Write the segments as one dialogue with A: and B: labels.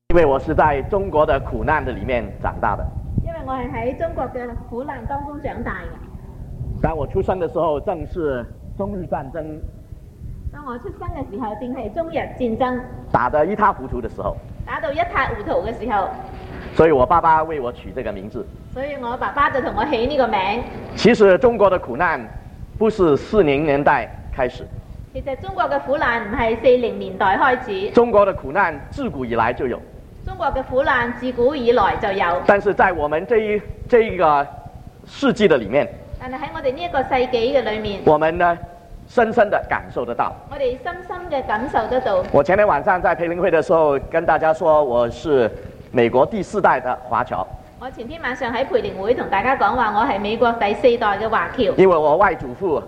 A: 因为我是在中國的苦難的裡面長大的。
B: 因為我係喺中國嘅苦難當中長大嘅。
A: 當我出生的時候，正是中日戰爭
B: 當我出生嘅時候，正係中日戰爭
A: 打得一塌糊塗的時候，
B: 打到一塌糊塗嘅時候，
A: 所以我爸爸為我取這個名字。
B: 所以我爸爸就同我起呢個名。
A: 其實中國的苦難不是40年代開始，
B: 其實中國嘅苦難唔係40年代開始，
A: 中國的苦難自古以來就有。
B: 中國嘅苦難自古以來就有。
A: 但是在我們這一個世紀的裡面，
B: 但係喺我哋呢一個世紀嘅裏面，
A: 我們呢深深地感受得到。
B: 我哋深深嘅感受得到。
A: 我前天晚上在培靈會的時候，跟大家說我是美國第4代的華僑。
B: 我前天晚上喺培靈會同大家講話，我係美國第4代嘅華僑。
A: 因為我外祖父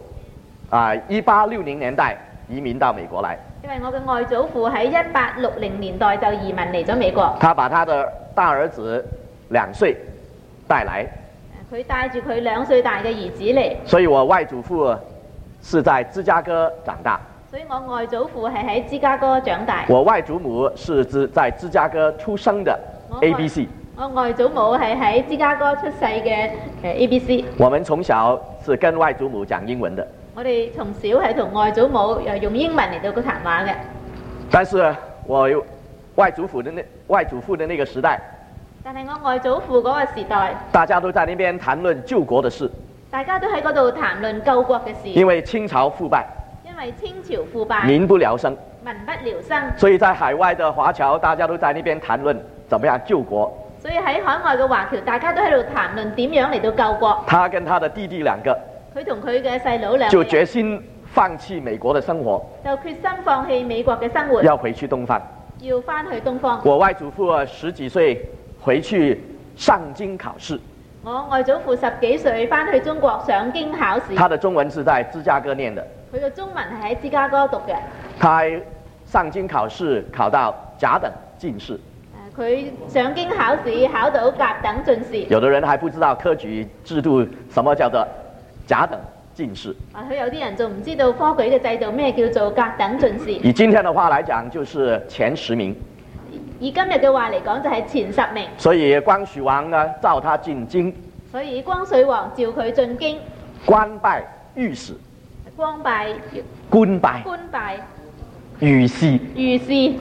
A: 1860年代移民到美國來。
B: 因為我嘅外祖父喺1860年代就移民嚟咗美國。
A: 他把他的大兒子2歲帶來。
B: 佢帶住佢2歲大嘅兒子嚟。
A: 所以我外祖父是在芝加哥長大。
B: 所以我外祖父係喺芝加哥長大。
A: 我外祖母是在芝加哥出生的 ABC。
B: 我外祖母係喺芝加哥出世嘅ABC。
A: 我們從小是跟外祖母講英文的。
B: 我哋從小係同外祖母又用英文嚟到個談話嘅。
A: 但是我外祖父的那個時代，
B: 但係我外祖父嗰個時代，
A: 大家都在那邊談論救國的事。
B: 大家都喺嗰度談論救國嘅事。
A: 因為清朝腐敗，
B: 因為清朝腐敗，
A: 民不聊生，
B: 民不聊生。
A: 所以在海外的華僑，大家都在那邊談論怎麼樣救國。
B: 所以喺海外嘅華僑，大家都喺度談論點樣嚟到救國。
A: 他跟他的弟弟2個，
B: 佢同佢嘅細佬2個
A: 就決心放棄美國的生活，
B: 就決心放棄美國嘅生活，
A: 要回去東方，
B: 要翻去東方。
A: 我外祖父10幾歲回去上京考試。
B: 我外祖父10幾歲翻去中國上京考試。
A: 他的中文是在芝加哥念的。
B: 佢嘅中文係喺芝加哥讀嘅。
A: 他上京考試考到甲等進士。
B: 佢上京考試考到甲等進士。
A: 有的人還不知道科舉制度什麼叫做甲等進士。
B: 佢有啲人仲唔知道科舉嘅制度咩叫做甲等進士。
A: 以今天的話來講，就是前10名。
B: 以今日嘅話嚟講，就係前10名。
A: 所以光緒王呢召他進京。所
B: 以光緒王召佢進京。
A: 官拜御史。
B: 官拜。
A: 官拜。
B: 官拜。
A: 御史。
B: 御史。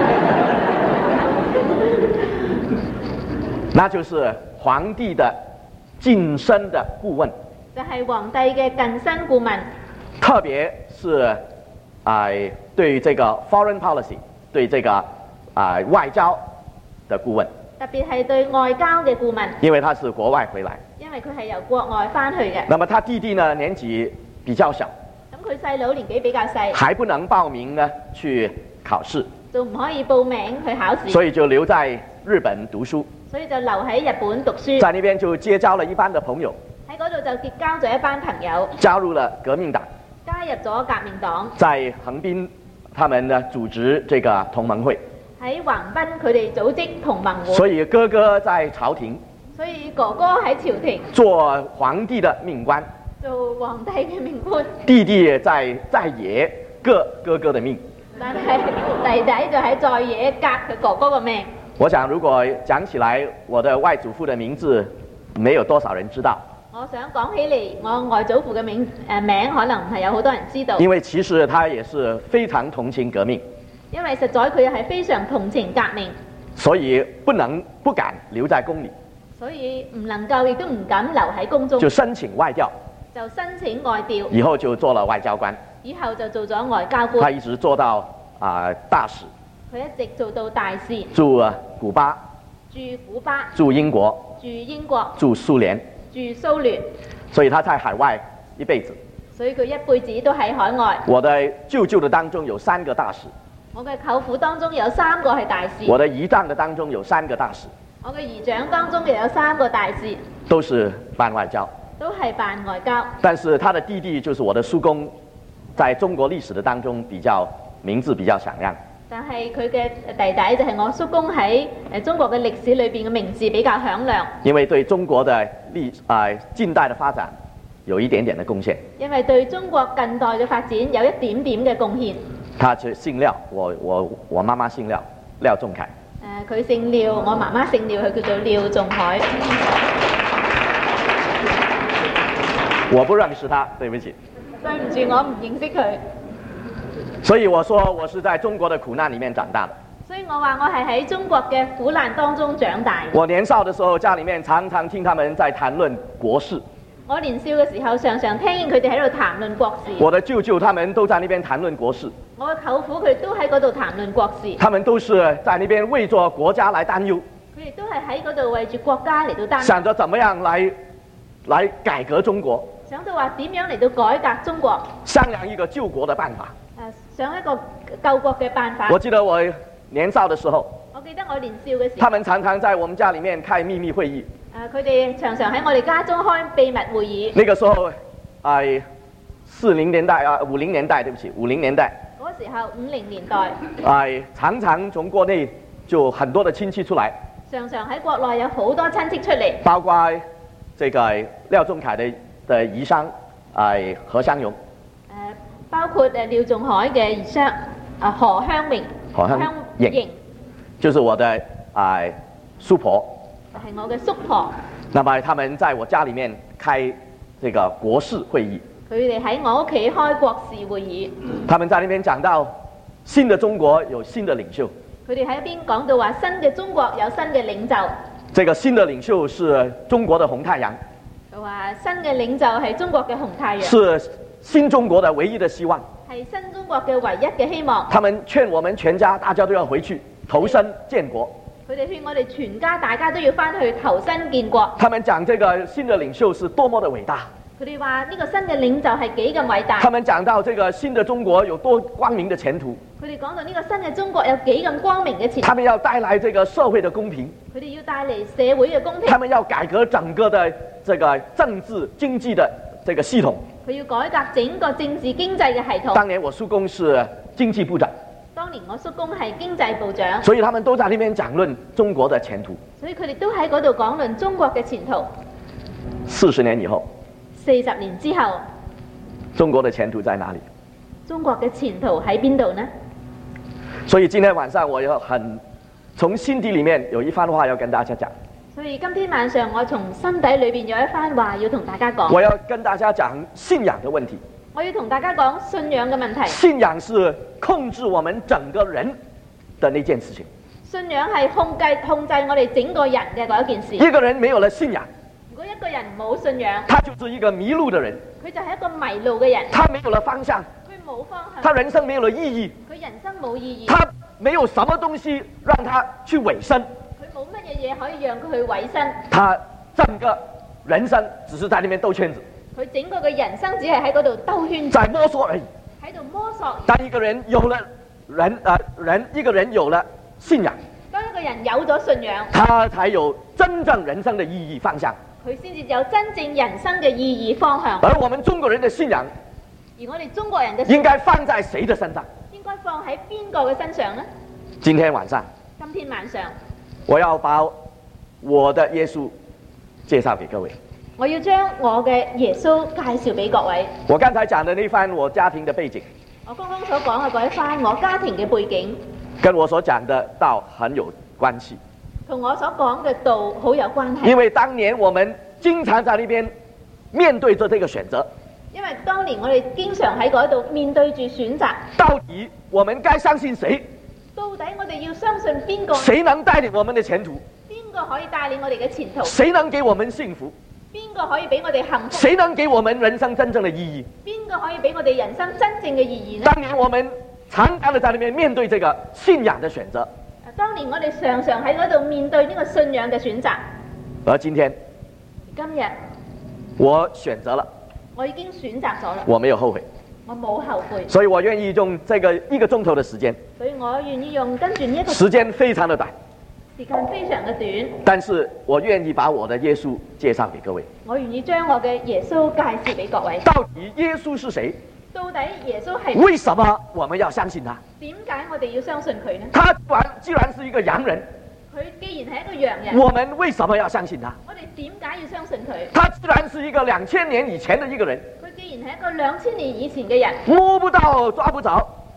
A: 那就是皇帝的近身的顧問。
B: 就係皇帝嘅近身顧問。
A: 特別是對這個 foreign policy， 對這個外交的顧問。特別係對外交嘅顧問。因為他是國外回來。因為佢係由國外翻去嘅。那麼他弟弟呢年紀比較小。咁佢細佬年紀比較細。還不能報名呢去考試。就唔可以報名去考試。所以就留在日本讀書。所以就留喺日本讀書。在那邊就結交了一班的朋友。喺嗰度就結交咗一班朋友。加入了革命黨。加入咗革命黨。在橫濱，他們呢組織這個同盟會。喺橫濱佢哋組織同盟會。所以哥哥在朝廷。所以哥哥喺朝廷。做皇帝的命官。做皇帝嘅命官。弟弟在野革哥哥的命。但係弟弟就喺在野革佢哥哥嘅命。我想如果講起來，我的外祖父的名字沒有多少人知道。我想講起嚟，我外祖父嘅名可能唔係有好多人知道。因為其實他也是非常同情革命。因為實在佢係非常同情革命。所以不敢留在宮裏。所以唔能夠亦都唔敢留喺宮中。就申請外調。就申請外調。以後就做了外交官。以後就做咗外交官。他一直做到大使。佢一直做到大使。駐古巴。駐古巴。駐英國。駐英國。駐蘇聯。駐蘇聯。所以他在海外一輩子。所以佢一輩子都喺海外。我的舅舅的當中有3個大使。我嘅舅父當中有3個係大使。我的姨丈的當中有3個大使。我嘅姨丈當中又有3個大使。都是辦外交。都係辦外交。但是他的弟弟就是我的叔公，在中國歷史的當中名字比較響亮。但係佢嘅弟弟就係我叔公喺中國嘅歷史裏邊嘅名字比較響亮。因為對中國的近代的發展有一點點的貢獻。因為對中國近代嘅發展有一點點嘅貢獻。他姓廖，我媽媽姓廖，廖仲愷。
B: 佢姓廖，我媽媽姓廖，佢叫做廖仲海。
A: 我不認識他，對不起。
B: 對唔住，我唔認識佢。
A: 所以我說我是在中國的苦難裡面長大的。
B: 所以我話我係喺中國嘅苦難當中長大。
A: 我年少的時候，家裡面常常聽他們在談論國事。
B: 我年少嘅時候，常常聽見佢哋喺度談論國事。
A: 我的舅舅他們都在那邊談論國事。我
B: 嘅舅父佢都喺嗰度談論國事。
A: 他們都是在那邊為着國家來擔憂。
B: 佢哋都係喺嗰度為住國家嚟到擔憂。
A: 想着怎麼樣來改革中國。
B: 想到話點樣嚟到改革中國。
A: 商量一個救國的辦法。
B: 想一個救國嘅辦法。
A: 我記得我年少的時候，
B: 我記得我年少嘅時候，
A: 他們常常在我們家裡面開秘密會議。
B: 佢哋常常喺我哋家中開秘密會議。
A: 那個時候，40年代啊，50年代，對不起，50年代。
B: 嗰時候50年代。
A: 常常從國內就很多的親戚出來。
B: 常常喺國內有好多親戚出嚟。
A: 包括這個廖仲愷的姨甥何香蓉。
B: 包括廖仲愷嘅姨甥何香凝，
A: 就是我的叔婆，
B: 係我嘅叔婆。
A: 那麼他們在我家裡面開這個國事會議，
B: 佢哋喺我屋企開國事會議。
A: 他們在那邊講到新的中國有新的領袖，
B: 佢哋喺邊講到話新嘅中國有新嘅領袖。
A: 這個新的領袖是中國的紅太陽，
B: 佢話新嘅領袖係中國嘅紅太陽，
A: 是新中國的唯一的希望，
B: 係新中國嘅唯一嘅希望。
A: 他們勸我們全家大家都要回去投身建國。
B: 佢哋勸我哋全家大家都要翻去投身建國。
A: 他們講這個新的領袖是多麼的偉大。
B: 佢哋話呢個新嘅領袖係幾咁偉大。
A: 他們講到這個新的中國有多光明的前途。
B: 佢哋講到呢個新嘅中國有幾咁光明嘅前途。
A: 他們要帶來這個社會的公平。
B: 佢哋要帶嚟社會嘅公平。
A: 他們要改革整個的這個政治經濟的這個系統。
B: 佢要改革整個政治經濟嘅系統。
A: 當年我叔公是經濟部長。
B: 當年我叔公係經濟部長。
A: 所以他們都在那邊講論中國的前途。
B: 所以佢哋都喺嗰度講論中國嘅前途。
A: 40年以後。
B: 40年之後。
A: 中國的前途在哪裡？
B: 中國嘅前途喺邊度呢？
A: 所以今天晚上我要從心底裡面有一番話要跟大家講。
B: 所以今天晚上我從心底裏邊有一番話要同大家講。
A: 我要跟大家講信仰的問題。
B: 我要同大家講信仰嘅問題。
A: 信仰是控制我們整個人的那件事情。
B: 信仰係控制我哋整個人嘅嗰一件事。
A: 一個人沒有了信仰，
B: 如果一個人冇信仰，
A: 他就是一個迷路的人。
B: 佢就係一個迷路嘅人。
A: 他沒有了方向，
B: 佢冇方向。
A: 他人生沒有了意義，
B: 佢人生冇意義。
A: 他沒有什麼東西讓他去委身。
B: 冇乜嘢可以讓佢去委身，
A: 他整個人生只是在那邊兜圈子，
B: 佢整個嘅人生只係喺嗰度兜圈子，
A: 在摸索而已，
B: 喺度摸索。
A: 當一個人有了一個人有了信仰，
B: 當一個人有咗信仰，
A: 他才有真正人生的意義方向，
B: 佢先至有真正人生嘅意義方向。
A: 而我們中國人的信仰，
B: 而我哋中國人嘅
A: 應該放在誰的身上？
B: 應該放喺邊個嘅身上呢？
A: 今天晚上，我要把我的耶穌介紹給各位。
B: 我要將我嘅耶穌介紹俾各位。
A: 我剛才講的那番我家庭的背景，
B: 我剛剛所講嘅嗰一番我家庭嘅背景，
A: 跟我所講的道很有關係，
B: 同我所講嘅道好有關係。
A: 因為當年我們經常在那邊面對着這個選擇。
B: 因為當年我哋經常喺嗰度面對住選擇，
A: 到底我們該相信誰？
B: 到底我哋要相信邊個？
A: 誰能帶領我們的前途？
B: 邊個可以帶領我哋嘅前途？
A: 誰能給我們幸福？
B: 邊個可以俾我哋幸福？
A: 誰能給我們人生真正的意義？
B: 邊個可以俾我哋人生真正嘅意義呢？
A: 當年我們常常的在那邊面對這個信仰的選擇。
B: 當年我哋常常喺嗰度面對呢個信仰嘅選擇。
A: 而今天，我選擇了，
B: 我已經選擇咗啦，
A: 我沒有後悔。
B: 我冇後悔，
A: 所以我願意用這個1個鐘頭的時間。
B: 所以我願意用跟住呢一個
A: 時間非常的短，
B: 時間非常嘅短。
A: 但是我願意把我的耶穌介紹給各位。
B: 我願意將我嘅耶穌介紹俾各位。
A: 到底耶穌是誰？
B: 到底耶穌係？
A: 為什麼我們要相信他？
B: 點解我哋要相信佢呢？
A: 他既然是一個洋人，
B: 佢既然係一個洋人，
A: 我們為什麼要相信他？
B: 我哋點解要相信佢？
A: 他既然是一個2000年以前的一個人，
B: 佢既然係一個2000年以前嘅人，
A: 摸不到抓不着，
B: 摸不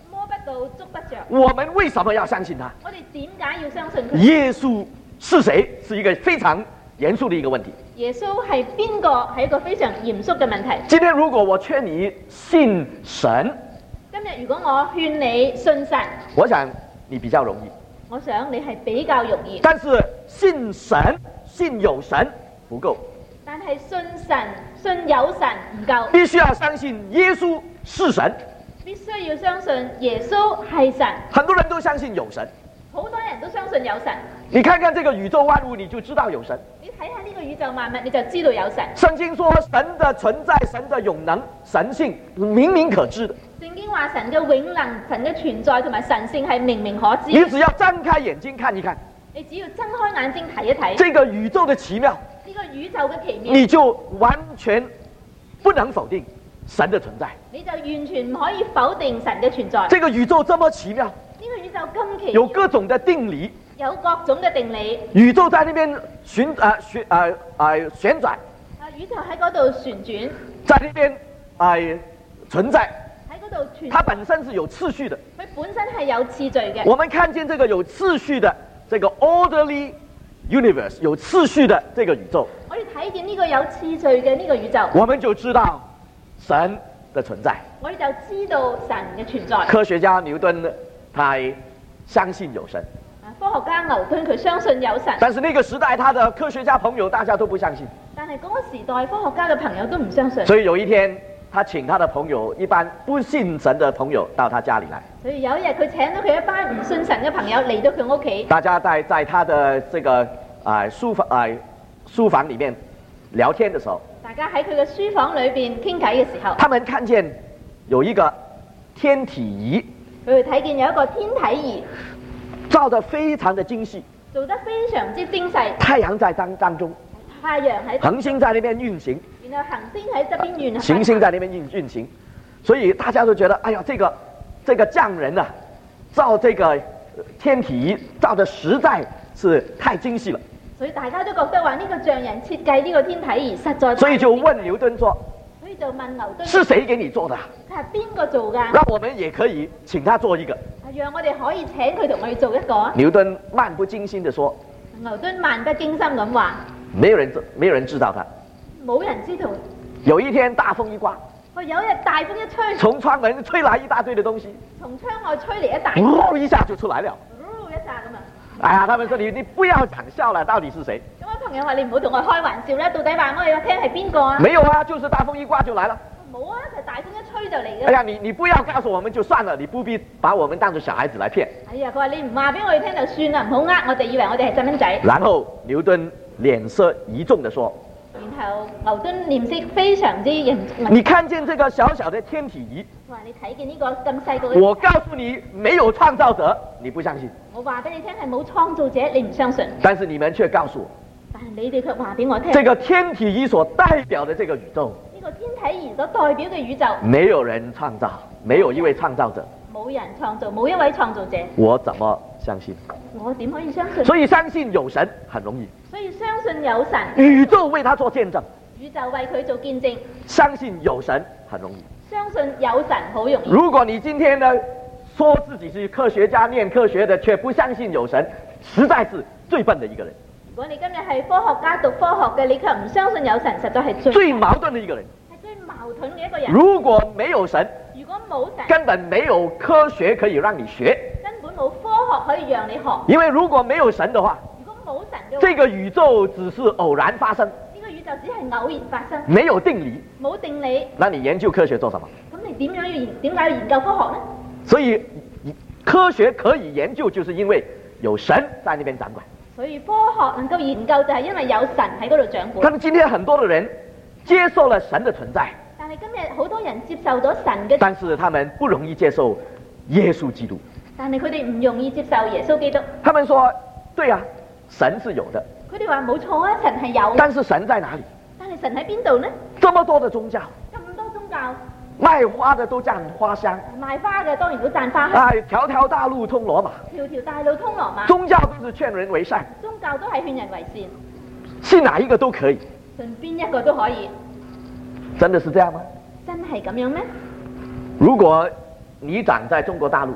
A: 我们为什么要相信他？
B: 我哋點解要相信佢？
A: 耶穌是誰？是一個非常嚴肅的一個問題。
B: 耶穌係邊個？係一個非常嚴肅嘅問題。
A: 今天如果我勸你信神，
B: 今日如果我勸你信神，
A: 我想你比較容易。
B: 我想你係比較容易。
A: 但是信神、信有神不夠。
B: 但係信神、信有神唔夠。
A: 必須要相信耶穌是神。
B: 必須要相信耶穌係神。
A: 很多人都相信有神。
B: 好多人都相信有神。
A: 你看看這個宇宙萬物，你就知道有神。
B: 你睇下呢個宇宙萬物，你就知道有神。
A: 聖經說神的存在、神的永能、神性明明可知的。聖
B: 經話神嘅永能、神嘅存在同埋神性係明明可知。
A: 你只要睜開眼睛看一看，
B: 你只要睜開眼睛睇一睇，
A: 這個宇宙的奇妙，
B: 呢個宇宙嘅奇妙，
A: 你就完全不能否定神的存在。
B: 你就完全唔可以否定神嘅存在。
A: 這個宇宙這麼奇妙，
B: 呢個宇宙咁奇妙，
A: 有各種的定理，
B: 有各種嘅定理。
A: 宇宙在那邊旋轉，
B: 宇宙喺嗰度旋轉，
A: 在那邊存在。它本身是有次序的，
B: 佢本身係有次序嘅。
A: 我們看見這個有次序的這個 orderly universe， 有次序的這個宇宙，
B: 我哋睇見呢個有次序嘅呢個宇宙，
A: 我們就知道神的存在。
B: 我哋就知道神嘅存在。
A: 科學家牛頓他相信有神，
B: 科學家牛頓佢相信有神，
A: 但是那個時代他的科學家朋友大家都不相信。
B: 但係嗰個時代科學家嘅朋友都唔相信。
A: 所以有一天，他請他的朋友，一班不信神的朋友到他家裏來。
B: 所以有一日佢請咗佢一班唔信神嘅朋友嚟到佢屋企。
A: 大家在他的這個書房裏面聊天的時候，
B: 大家喺佢嘅書房裏邊傾偈嘅時候，
A: 他們看見有一個天體儀，
B: 佢哋睇見有一個天體儀，
A: 造得非常的精細，
B: 做得非常之精細。
A: 太陽在當中，
B: 太陽喺
A: 恆星在那邊運行。
B: 然後行星喺側邊運行，
A: 行星在那邊運行，所以大家都覺得，哎呀，這個匠人啊，造這個天體儀造得實在是太精細了。
B: 所以大家都覺得話呢個匠人設計呢個天體儀實在太，
A: 所以就問牛頓說，
B: 所以就問牛頓，
A: 是誰給你做的？
B: 佢係邊個做㗎？
A: 讓我們也可以請他做一個。
B: 讓我哋可以請佢同我哋做一個啊。
A: 牛頓漫不經心地說，
B: 牛頓漫不經心咁話，
A: 沒有人知道他。
B: 冇人知道。
A: 有一天大風一刮，
B: 有一日大風一吹，
A: 從窗門吹來一大堆的東西，
B: 從窗外吹嚟一大，
A: 一下就出來了。
B: 一下咁啊！
A: 哎呀，他們說你不要講笑了，到底是誰？
B: 咁我朋友話你唔好同我開玩笑啦，到底話我哋聽係邊個啊？
A: 沒有啊，就是大風一刮就來了。
B: 冇啊，就大風一吹就嚟嘅。
A: 哎呀，你不要告訴我們就算了，你不必把我們當作小孩子來騙。
B: 哎呀，佢話你唔話俾我哋聽就算啦，唔好呃我哋，以為我哋係細蚊仔。
A: 然後牛頓臉色一重地說。
B: 然後牛頓臉色非常之嚴重。
A: 你看見這個小小的天體儀？
B: 話你睇見呢個咁細個嘅。
A: 我告訴你，沒有創造者，你不相信。
B: 我話俾你聽係冇創造者，你唔相信。
A: 但是你們卻告訴我。
B: 但係你哋卻話俾我聽。
A: 這個天體儀所代表的這個宇宙。
B: 呢個天體儀所代表嘅宇宙。
A: 沒有人創造，沒有一位創造者。
B: 冇人創造，冇一位創造者。
A: 我怎麼相信？
B: 我點可以相信？
A: 所以相信有神很容易。
B: 所以相信有神，
A: 宇宙為他做見證。
B: 宇宙為佢做見證。
A: 相信有神很容易。
B: 相信有神好容易。
A: 如果你今天呢，說自己是科學家，念科學的，卻不相信有神，實在是最笨的一個人。
B: 如果你今日係科學家讀科學嘅，你卻唔相信有神，實在係
A: 最矛盾的一個人。
B: 係最矛盾嘅一個人。
A: 如果沒有神，
B: 如果冇神，
A: 根本沒有科學可以讓你學，
B: 根本冇科學可以讓你學。
A: 因為如果沒有神的話，
B: 如果冇神嘅話，
A: 這個宇宙只是偶然發生。
B: 呢個宇宙只係偶然發生，
A: 沒有定理。
B: 冇定理。
A: 那你研究科學做什麼？
B: 咁你點解要研究科學呢？
A: 所以科學可以研究，就是因為有神在那邊掌管。
B: 所以科學能夠研究，就係因為有神喺嗰度掌管。
A: 但是今天很多的人接受了神的存在，
B: 但係今日好多人接受咗神嘅，
A: 但是他們不容易接受耶穌基督。
B: 但係佢哋唔容易接受耶穌基督。
A: 他們說：對啊，神是有的。
B: 佢哋話冇錯啊，神係有。
A: 但是神在哪裡？
B: 但係神喺邊度呢？
A: 這麼多的宗教，
B: 咁多宗教，
A: 賣花的都讚花香，
B: 賣花嘅當然都讚花香。
A: 條條大路通羅馬，
B: 條條大路通羅馬。
A: 宗教都是勸人為善，
B: 宗教都係勸人為善，
A: 信哪一個都可以，
B: 信邊一個都可以。
A: 真的是這樣嗎？
B: 真係咁樣咩？
A: 如果你長在中國大陸，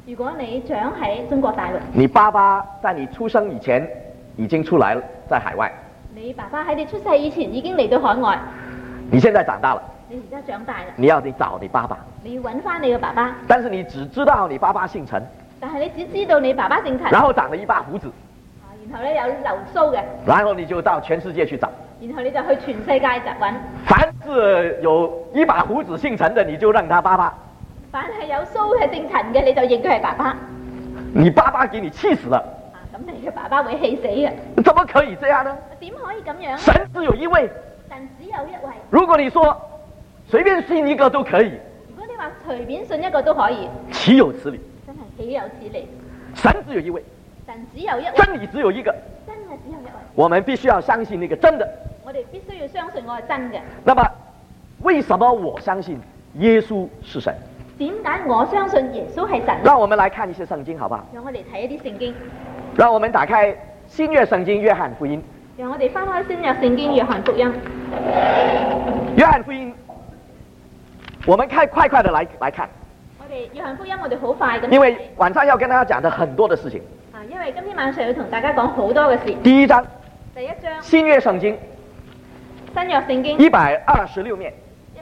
B: 如果你長喺中國大陸，
A: 你爸爸在你出生以前已經出來了，在海外。
B: 你爸爸喺你出世以前已經嚟到海外。
A: 你現在長大了，
B: 你而家長大啦，
A: 你要找你爸爸。
B: 你要揾翻你嘅爸爸。
A: 但是你只知道你爸爸姓陳。
B: 但係你只知道你爸爸姓陳。
A: 然後長了一把鬍子。
B: 然後咧有留鬚嘅。
A: 然後你就到全世界去找。
B: 然後你就去全世界揾。
A: 凡是有一把鬍子姓陳的，你就認他爸爸。
B: 凡係有鬚係姓陳嘅，你就認佢係爸爸。
A: 你爸爸給你氣死了。
B: 咁你嘅爸爸會氣死嘅。
A: 怎麼可以這樣呢？
B: 點可以咁樣？
A: 神只有一位。
B: 神只有一位。
A: 如果你說隨便信一個都可以，
B: 如果你話隨便信一個都可以，
A: 豈有此理？
B: 真係豈有此理？
A: 神只有一位。
B: 神只有一位。
A: 真理只有一個。
B: 真係只有一位。
A: 我們必須要相信那個真的。
B: 我哋必須要相信我係真嘅。
A: 那麼為什麼我相信耶穌是神？
B: 點解我相信耶穌係神？
A: 讓我們來看一些聖經，好不好？
B: 讓我哋睇一啲聖經。
A: 讓我們打開新約聖經約翰福音。
B: 讓我哋翻開新約聖經約翰福音。
A: 約翰福音，我們快快的來看。
B: 我哋約翰福音，我哋好快咁。
A: 因為晚上要跟大家講的很多的事情。
B: 因為今天晚上要同大家講好多嘅事。
A: 第一章。
B: 第一章。
A: 新約聖經。
B: 新約聖經。
A: 126面。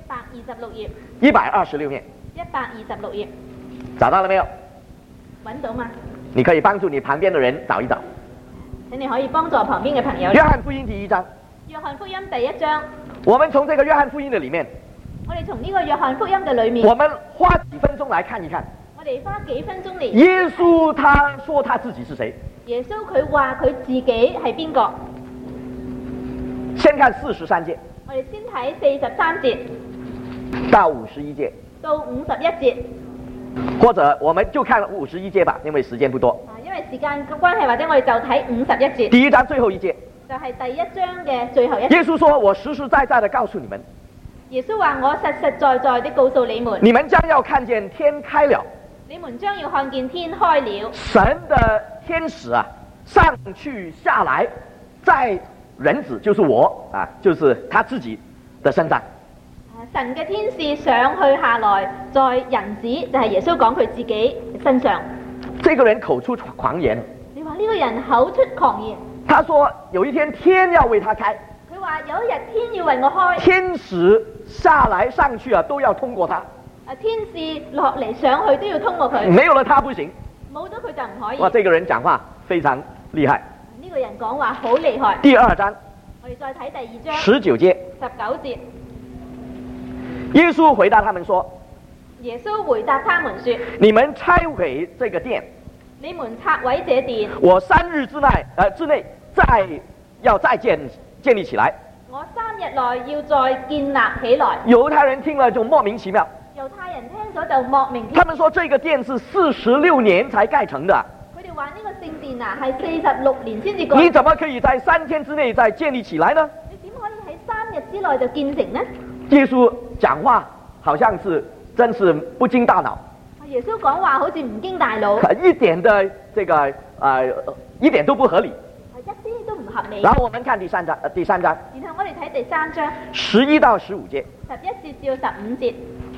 B: 126頁。
A: 126面。
B: 126頁。
A: 找到了沒有？
B: 揾到嗎？
A: 你可以幫助你旁邊的人找一找。
B: 請你可以幫助旁邊嘅朋友。
A: 約翰福音第一章。
B: 約翰福音第一章。
A: 我們從這個約翰福音的裡面。
B: 我哋從呢個約翰福音嘅裡面。
A: 我們花幾分鐘來看一看。
B: 我哋花幾分鐘嚟。
A: 耶穌他說他自己是誰？
B: 耶穌佢話佢自己係邊個？
A: 先看43節。
B: 我哋先睇43節
A: 到51節。
B: 到51節。
A: 或者我們就看51節吧，因為時間不多。
B: 因為時間嘅關係，或者我哋就睇51節。
A: 第一章最後一節。
B: 就係第一章嘅最後一節。
A: 耶穌說：我實實在在地告訴你們。
B: 耶穌話：我實實在在地告訴你們。
A: 你們將要看見天開了。
B: 你們將要看見天開了。
A: 神的天使啊，上去下來，在人子就是我啊，就是他自己的身上。
B: 神嘅天使上去下來，在人子就係耶穌講佢自己身上。
A: 這個人口出狂言。
B: 你話呢個人口出狂言。
A: 他說有一天天要為他開。
B: 佢話有一日天要為我開。
A: 天使下來上去啊，都要通過他。
B: 天使落嚟上去都要通過佢。
A: 沒有了他不行。
B: 冇咗佢就唔可以。
A: 哇，這個人講話非常厲害。
B: 呢個人講話好厲害。
A: 第二章。
B: 我哋再睇第二章。
A: 19節。
B: 19節。
A: 耶穌回答他們說：
B: 耶穌回答他們說：
A: 你們拆毀這個殿。
B: 你們拆毀這殿。
A: 我3日之內再建立起來。
B: 我3日內要再建立起來。
A: 猶太人聽了就莫名其妙。
B: 猶太人聽咗就莫名其妙。
A: 他們說這個殿是46年才蓋成的。
B: 佢哋話呢個聖殿啊係46年先至蓋。
A: 你怎麼可以在3天之內再建立起來呢？
B: 你點可以喺3日之內就建成呢？
A: 耶穌講話好像是真是不經大腦。
B: 耶穌講話好似唔經大腦。
A: 一點的這個一點都不合理。
B: 一啲都唔合理。
A: 然後我們看第三章。
B: 然後我哋睇第3章。
A: 11到15節。
B: 11至到15節。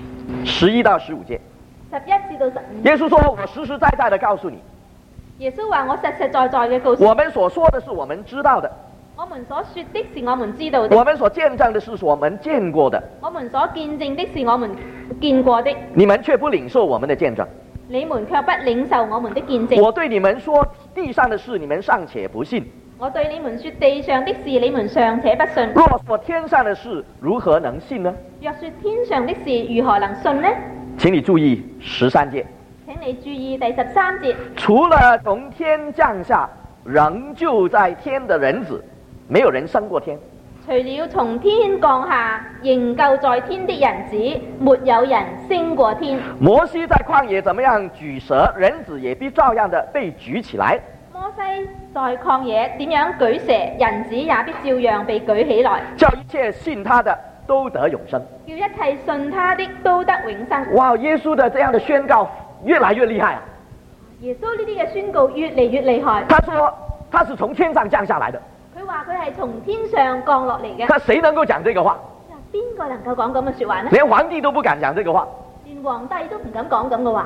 A: 11到15節。
B: 11至到15節。
A: 耶穌說：我實實在在地告訴你。
B: 耶穌話：我實實在在嘅告訴你。
A: 我們所說的是我們知道的。
B: 我們所說的是我們知道的。
A: 我們所見證的是我們見過的。
B: 我們所見證的是我們見過的。
A: 你們卻不領受我們的見證。
B: 你們卻不領受我們的見證。
A: 我對你們說地上的事，你們尚且不信。
B: 我對你們說地上的事，你們尚且不信。
A: 若說天上的事，如何能信呢？
B: 若說天上的事，如何能信呢？
A: 請你注意13節。
B: 請你注意第13節。
A: 除了從天降下仍舊在天的人子，沒有人升過天。
B: 除了從天降下仍舊在天的人子，沒有人升過天。
A: 摩西在曠野怎麼樣舉蛇，人子也必照樣的被舉起來。
B: 摩西在曠野點樣舉蛇，人子也必照樣被舉起來。
A: 叫一切信他的都得永生。
B: 叫一切信他的都得永生。
A: 哇！耶穌的這樣的宣告越來越厲害啊！
B: 耶穌呢啲嘅宣告越嚟越厲害。
A: 他說他是從天上降下來的。
B: 佢話佢係從天上降落嚟嘅。
A: 那誰能夠講這個話？
B: 邊個能夠講咁嘅說話呢？
A: 連皇帝都不敢講這個話。
B: 連皇帝都唔敢講咁嘅話。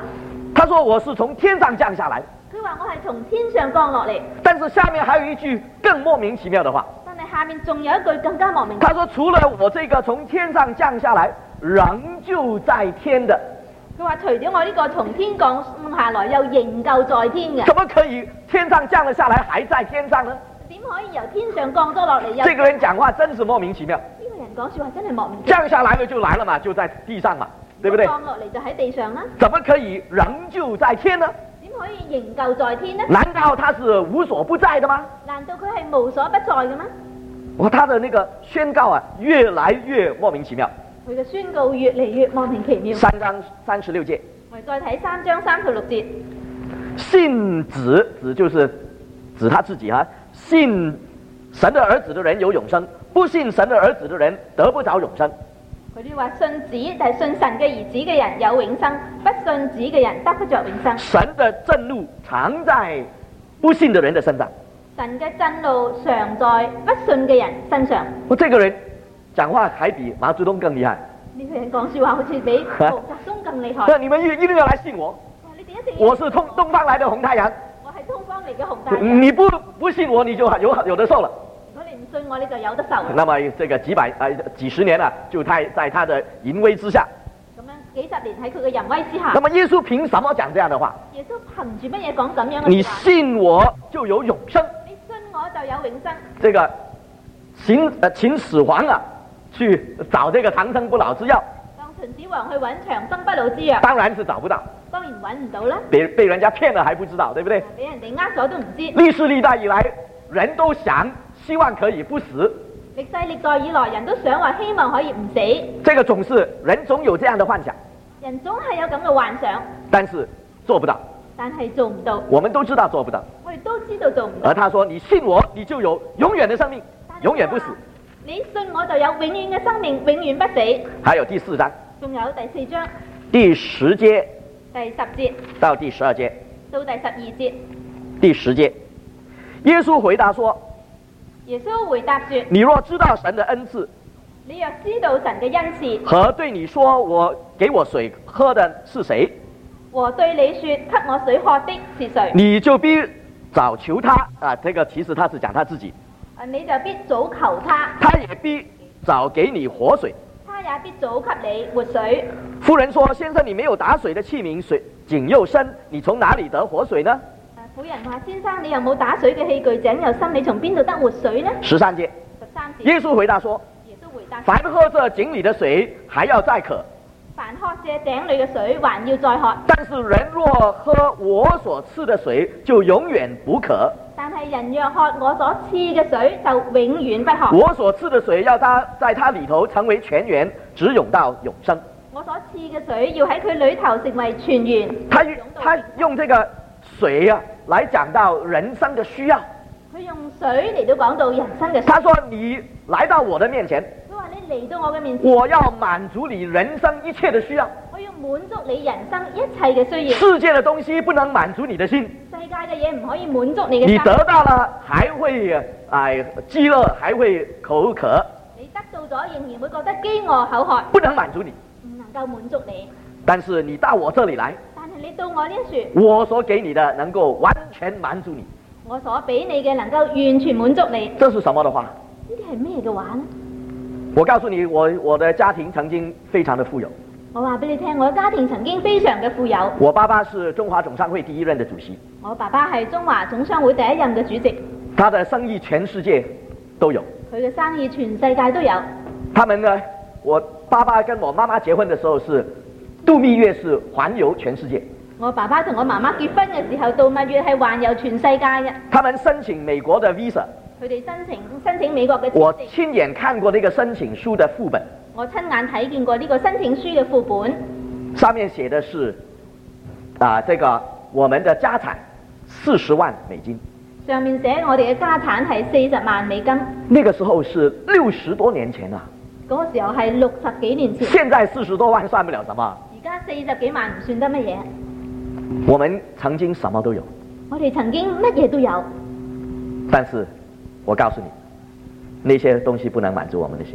A: 他說我是從天上降下來。
B: 佢話我係從天上降落嚟。
A: 但是下面還有一句更莫名其妙的話。
B: 但係下面仲有一句更加莫名。
A: 他說除了我這個從天上降下來仍舊在天的。
B: 佢話除咗我呢個從天降下來又仍舊在天嘅。
A: 怎麼可以天上降了下來還在天上呢？
B: 點可以由天上降咗落嚟又？
A: 這個人講話真是莫名其妙。
B: 呢個人講說話真係莫名其妙。
A: 降下來了就來了嘛，就在地上嘛，對不對？
B: 降落嚟就喺地上啦。
A: 怎麼可以仍舊在天呢？
B: 點可以仍舊在天呢？
A: 難道他是無所不在的嗎？
B: 難道佢係無所不在嘅咩？
A: 哇，他的那個宣告啊，越來越莫名其妙。
B: 佢嘅宣告越嚟越莫名其妙。
A: 3章36節。
B: 我哋再睇3章36節。
A: 信子，子就是指他自己啊。信神的兒子的人有永生，不信神的兒子的人得不着永生。
B: 佢哋話信子就係信神嘅兒子嘅人有永生，不信子嘅人得不着永生。
A: 神的震怒常在不信的人的身上。
B: 神嘅震怒常在不信嘅人身上。
A: 我這個人講話還比毛澤東更厲害。
B: 呢個人講說話好似比毛澤東更厲害。
A: 你們一定要來信我。我是東方來的紅太陽。
B: 我係東方嚟嘅紅太陽。
A: 你不信我，你就有得受了。
B: 如果你唔信我，你就有得受。
A: 那麼這個幾十年啊，就在他的淫威之下。
B: 咁樣幾十年喺佢嘅淫威之下。
A: 那麼耶穌憑什麼講這樣的話？
B: 耶穌憑住乜嘢講咁樣嘅話？
A: 你信我就有永生。
B: 你信我就有永生。
A: 這個秦始皇啊，去找這個長生不老之藥。
B: 當秦始皇去揾長生不老之藥，
A: 當然是找不到。
B: 當然揾唔到啦。
A: 被人家騙了還不知道，對不對？
B: 俾人哋呃咗都唔知。
A: 歷世歷代以來，人都希望可以不死。
B: 歷世歷代以來，人都想話希望可以唔死。
A: 這個總是人總有這樣的幻想。
B: 人總係有咁嘅幻想。
A: 但是做不到。
B: 但係做唔到。
A: 我們都知道做不到。
B: 我哋都知道做唔到。
A: 而他說：你信我，你就有永遠的生命，永遠不死。
B: 你信我就有永遠嘅生命，永遠不死。
A: 還有第4章。
B: 仲有第4章。
A: 第10節。
B: 第10節。
A: 到第12節。
B: 到第12節。
A: 第10節。耶穌回答說：
B: 耶穌回答說：
A: 你若知道神的恩賜，
B: 你若知道神嘅恩賜，
A: 和對你說給我水喝的是誰？
B: 和對你說給我水喝的是誰？
A: 你就必早求他啊！這個其實他是講他自己。
B: 你就必早求他，
A: 他也必早給你活水。
B: 他也必早給你活水。
A: 婦人說：先生，你沒有打水的器皿，水井又深，你從哪裏得活水呢？
B: 婦人話：先生，你又冇打水嘅器具，井又深，你從邊度得活水呢
A: ？13節。耶穌回答說：凡喝這井裏的水，還要再渴；
B: 凡喝這井裏嘅水，還要再渴。但是
A: 人若喝我所賜的水，就永遠不渴。
B: 但係人若喝我所賜嘅水，就永遠不渴。
A: 我所賜的水要在它裏頭成為泉源，直湧到永生。
B: 我所賜嘅水要喺佢裏頭成為泉源。
A: 他用這個水啊，來講到人生的需要。
B: 佢用水嚟到講到人生嘅需要。
A: 他說：你來到我的面前。
B: 佢話你嚟到我嘅面前。
A: 我要滿足你人生一切的需要。
B: 我要滿足你人生一切嘅需要。
A: 世界的東西不能滿足你的心。
B: 世界嘅嘢唔可以滿足你嘅心。
A: 你得到了還會飢餓，還會口渴。
B: 你得到咗仍然會覺得飢餓口渴。
A: 不能滿足你。
B: 唔能夠滿足你。
A: 但是你到我這裡來。
B: 但係你到我呢一處。
A: 我所給你的能夠完全滿足你。
B: 我所俾你嘅能夠完全滿足你。
A: 這是什麼的話？
B: 呢啲係咩嘅話呢？
A: 我告訴你，我的家庭曾經非常的富有。
B: 我話俾你聽，我嘅家庭曾經非常嘅富有。
A: 我爸爸是中華總商會第一任的主席。
B: 我爸爸係中華總商會第一任嘅主席。
A: 他的生意全世界都有。
B: 佢嘅生意全世界都有。
A: 他們呢，我爸爸跟我媽媽結婚的時候是度蜜月，是環遊全世界。
B: 我爸爸同我媽媽結婚嘅時候，度蜜月係環遊全世界嘅。
A: 他們申請美國的 visa。
B: 佢哋申請美國嘅簽證。
A: 我親眼看過那個申請書的副本。
B: 我親眼睇見過呢個申請書嘅副本。
A: 上面寫的是這個我們的家產40萬美金。
B: 上面寫我哋嘅家產係40萬美金。
A: 那個時候是60多年前啊。
B: 嗰個時候係60幾年前。
A: 現在40多萬算不了什麼。
B: 而家40幾萬唔算得乜嘢。
A: 我們曾經什麼都有。
B: 我哋曾經乜嘢都有。
A: 但是我告訴你，那些東西不能滿足我們的心。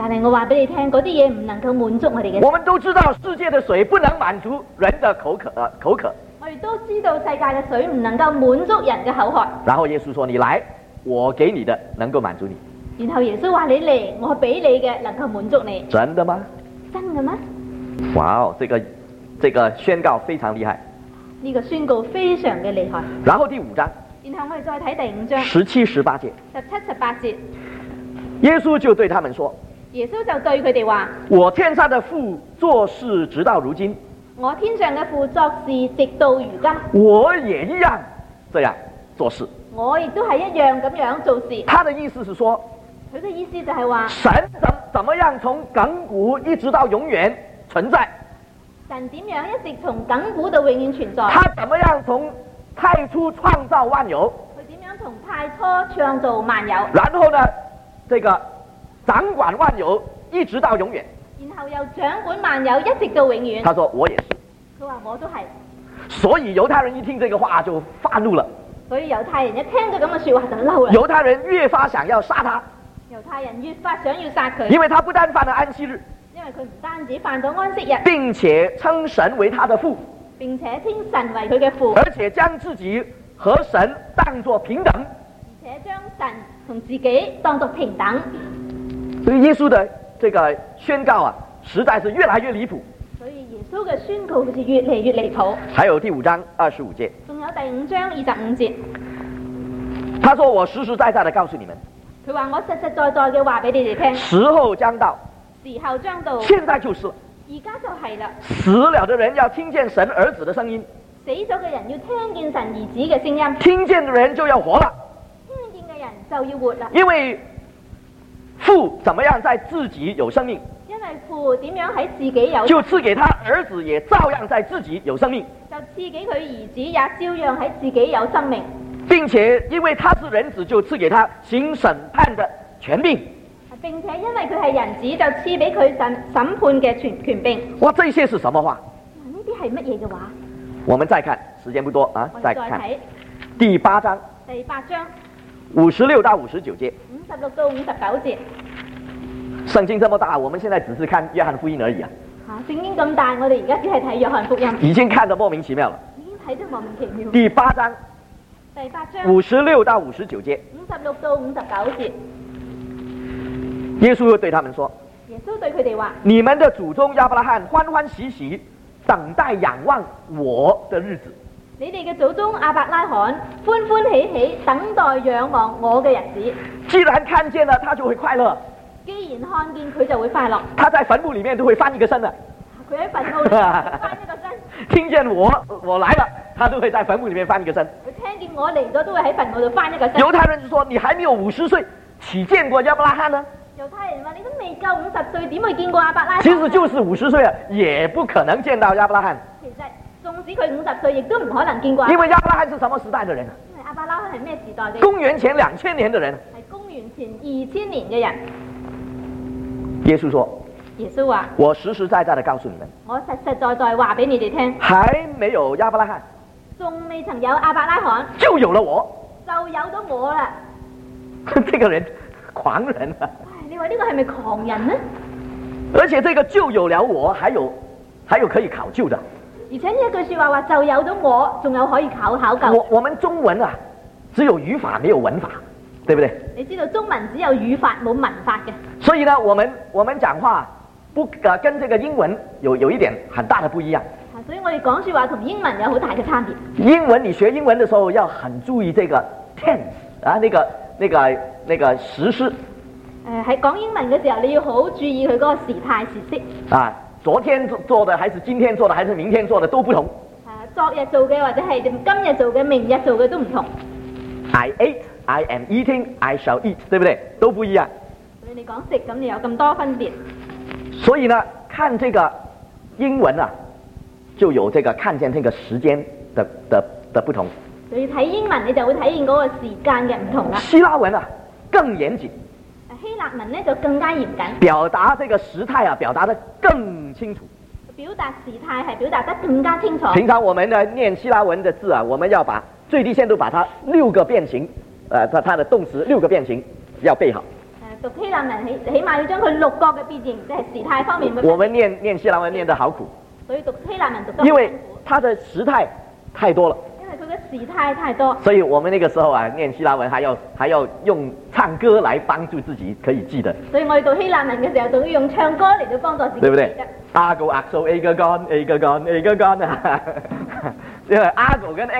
B: 但係我話俾你聽，嗰啲嘢唔能夠滿足我哋嘅。
A: 我們都知道世界的水不能滿足人的口渴。
B: 我哋都知道世界嘅水唔能夠滿足人嘅口渴。
A: 然後耶穌說：你來，我給你的能夠滿足你。
B: 然後耶穌話：你嚟，我俾你嘅能夠滿足你。
A: 真的嗎？
B: 真嘅咩？
A: 哇哦，這個宣告非常厲害。
B: 呢個宣告非常嘅厲害。
A: 然後第5章。
B: 然後我哋再睇第5章。
A: 17、18節。
B: 17、18節。
A: 耶穌就對他們說：
B: 耶穌就對佢哋話：
A: 我天上的父做事直到如今，
B: 我天上嘅父作事直到如今，
A: 我也一樣這樣做事。
B: 我亦都係一樣咁樣做事。
A: 他的意思是說，
B: 佢嘅意思就係話，
A: 神怎麼樣從亙古一直到永遠存在？
B: 神點樣一直從亙古到永遠存在？
A: 他怎麼樣從太初創造萬有？
B: 佢點樣從太初創造萬有？
A: 然後呢，這個掌管萬有一直到永遠。
B: 然後又掌管萬有一直到永遠。
A: 他說我也是。
B: 佢話我都係。
A: 所以猶太人一聽這個話就發怒了。
B: 所以猶太人一聽到咁嘅說話就嬲啦。
A: 猶太人越發想要殺他。
B: 猶太人越發想要殺佢。
A: 因為他不單犯了安息日。
B: 因為佢唔單止犯咗安息日，
A: 並且稱神為他的父，
B: 並且稱神為佢嘅父，
A: 而且將自己和神當作平等，
B: 而且將神同自己當作平等。
A: 所以耶穌的這個宣告啊，實在是越來越離譜。
B: 所以耶穌嘅宣告好似越嚟越離譜。
A: 還有第5章25節，
B: 仲有第5章25節，
A: 他說：我實實在在的告訴你們，
B: 佢話我實實在在嘅話俾你哋聽，
A: 時候將到。
B: 時候將到，
A: 現在就是了。
B: 而家就係啦。
A: 死了的人要聽見神兒子的聲音，
B: 死咗嘅人要聽見神兒子嘅聲音，
A: 聽見的人就要活了。
B: 聽見嘅人就要活啦。
A: 因為父怎麼樣在自己有生命，
B: 因為父點樣喺自己有，
A: 就賜給他兒子也照樣在自己有生命，
B: 就賜給佢兒子也照樣喺自己有生命，
A: 並且因為他是人子，就賜給他行審判的權柄。
B: 並且因為佢係人子，就賜俾佢審判嘅權柄。
A: 哇，這些是什麼話？
B: 呢啲係乜嘢嘅話？
A: 我們再看，時間不多啊，再看第8章。
B: 第8章
A: 56到59節。
B: 56到59節。
A: 聖經這麼大，我們現在只是看約翰福音而已啊。
B: 聖經咁大，我哋而家只係睇約翰福音。
A: 已經看得莫名其妙了。
B: 已經睇得莫名其妙。
A: 第8章。
B: 第8章。
A: 56到59節。
B: 56到59節。
A: 耶穌又對他們說：
B: 耶穌對佢哋話：
A: 你們的祖宗亞伯拉罕歡歡喜喜等待仰望我的日子。
B: 你哋嘅祖宗亞伯拉罕歡歡喜喜等待仰望我嘅日子。
A: 既然看見了，他就會快樂。
B: 既然看見佢就會快樂。
A: 他在墳墓裏面都會翻一個身的。
B: 佢喺墳墓裏面翻一個身。
A: 聽見我來了，他都會在墳墓裏面翻一個身。
B: 佢聽見我嚟咗，都會喺墳墓度翻一個身。
A: 猶太人就說：你還沒有50歲，豈見過亞伯拉罕呢？
B: 猶太人話：你都未夠50歲，點會見過亞伯拉罕？
A: 其實就是50歲啊，也不可能見到亞伯拉罕。
B: 其實縱使佢50歲，亦都唔可能見過。
A: 因為亞伯拉罕是什麼時代的人？
B: 因為亞伯拉罕係咩時代嘅？
A: 公元前2000年的人。
B: 係公元前2000年嘅人。
A: 耶穌說：
B: 耶穌話：
A: 我實實在在地告訴你們，
B: 我實實在在話俾你哋聽，
A: 還沒有亞伯拉罕，
B: 仲未曾有亞伯拉罕，
A: 就有了我，
B: 就有咗我啦。
A: 這個人狂人啊！
B: 你話呢個係咪狂人呢？
A: 而且這個就有了我，還有可以考究的。
B: 而且呢一句說話就有咗我，仲有可以考究。
A: 我們中文啊，只有語法沒有文法，對不對？
B: 你知道中文只有語法冇文法嘅。
A: 所以呢，我們講話跟這個英文有一點很大的不一樣。
B: 所以我哋講說話同英文有好大嘅差別。
A: 英文你學英文的時候要很注意這個 tense 啊，那個時式。
B: 喺講英文嘅時候，你要好注意佢嗰個時態時式。啊，
A: 昨天做的，還是今天做的，還是明天做的都不同。
B: 昨日做嘅或者係今日做嘅、明日做嘅都唔同。
A: I ate, I am eating, I shall eat， 對不對？都不一樣。
B: 所以你講食咁，你有咁多分別。
A: 所以呢，看這個英文啊，就有這個看見這個時間的不同。
B: 所以睇英文，你就會體現嗰個時間嘅唔同啦。
A: 希臘文啊，更嚴謹。
B: 希臘文呢就更加嚴謹，
A: 表達這個時態啊，表達得更清楚。
B: 表達時態係表達得更加清楚。
A: 平常我們呢念希臘文的字啊，我們要把最低限都把它6個變形，它的動詞6個變形要背好。
B: 讀希臘文起碼要將佢6個嘅變形，即係時態方面。
A: 我們念希臘文念得好苦。
B: 所以讀希臘文讀得。
A: 因為它的時態太多了。
B: 因為佢嘅時態太多。
A: 所以我們那個時候啊，念希臘文還要用唱歌來幫助自己可以記得。
B: 所以我哋讀希臘文嘅時候，仲要用唱歌嚟到幫助自己記得。對不對
A: ？Argo Axo Agagon 啊，因為 Argo 跟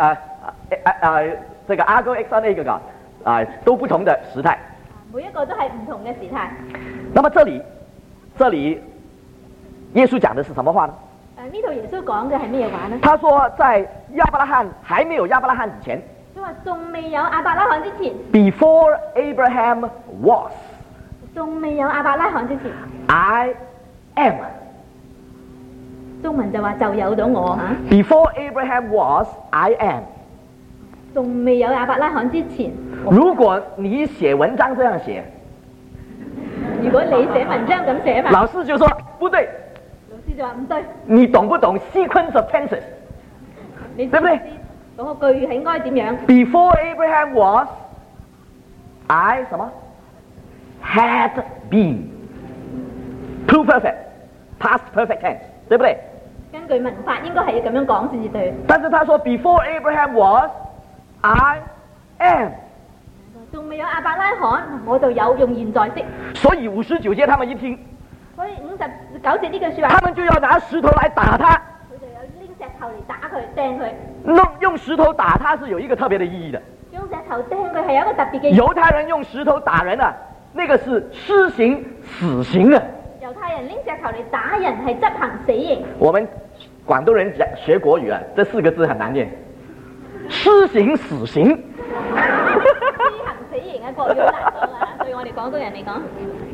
A: 這個 Argo Axon Agagon 啊都不同的時態。
B: 每一個都係唔同嘅時態。
A: 那麼這裡耶穌講的是什麼話呢？
B: 呢度耶穌講嘅係咩話呢？
A: 他說在亞伯拉罕還沒有亞伯拉罕以前，
B: 佢話仲未有亞伯拉罕之前
A: ，Before Abraham was，
B: 仲未有亞伯拉罕之前
A: ，I am。
B: 中文就話就有咗我嚇。
A: Before Abraham was, I am。
B: 仲未有亞伯拉罕之前。
A: 如果你寫文章這樣寫，
B: 如果你寫文章咁寫法，
A: 老師就說不對。
B: 老師就話唔對。
A: 你懂不懂 sequence of tenses？
B: 你知唔知嗰個句係應該點樣
A: ？Before Abraham was, I 什麼 had been Plural perfect, past perfect tense， 對不對？
B: 根據文法應該係要咁樣講先至對。
A: 但是他說 Before Abraham was, I am。
B: 仲未有亞伯拉罕，我就有用現在式。
A: 所以59節他們一聽，
B: 所以59節呢句説話，
A: 他們就要拿石頭來打他。
B: 佢就有拎石頭嚟打佢，掟佢。
A: 用石頭打他是有一個特別的意義的。
B: 用石頭掟佢係有一個特別嘅意義。
A: 猶太人用石頭打人啊，那個是施行死刑啊。
B: 猶太人拎石頭嚟打人係執行死刑。
A: 我們廣東人學國語啊，這4個字很難念，施行死刑。
B: 施行死刑嘅國語好難講啊，對我哋廣東人嚟講。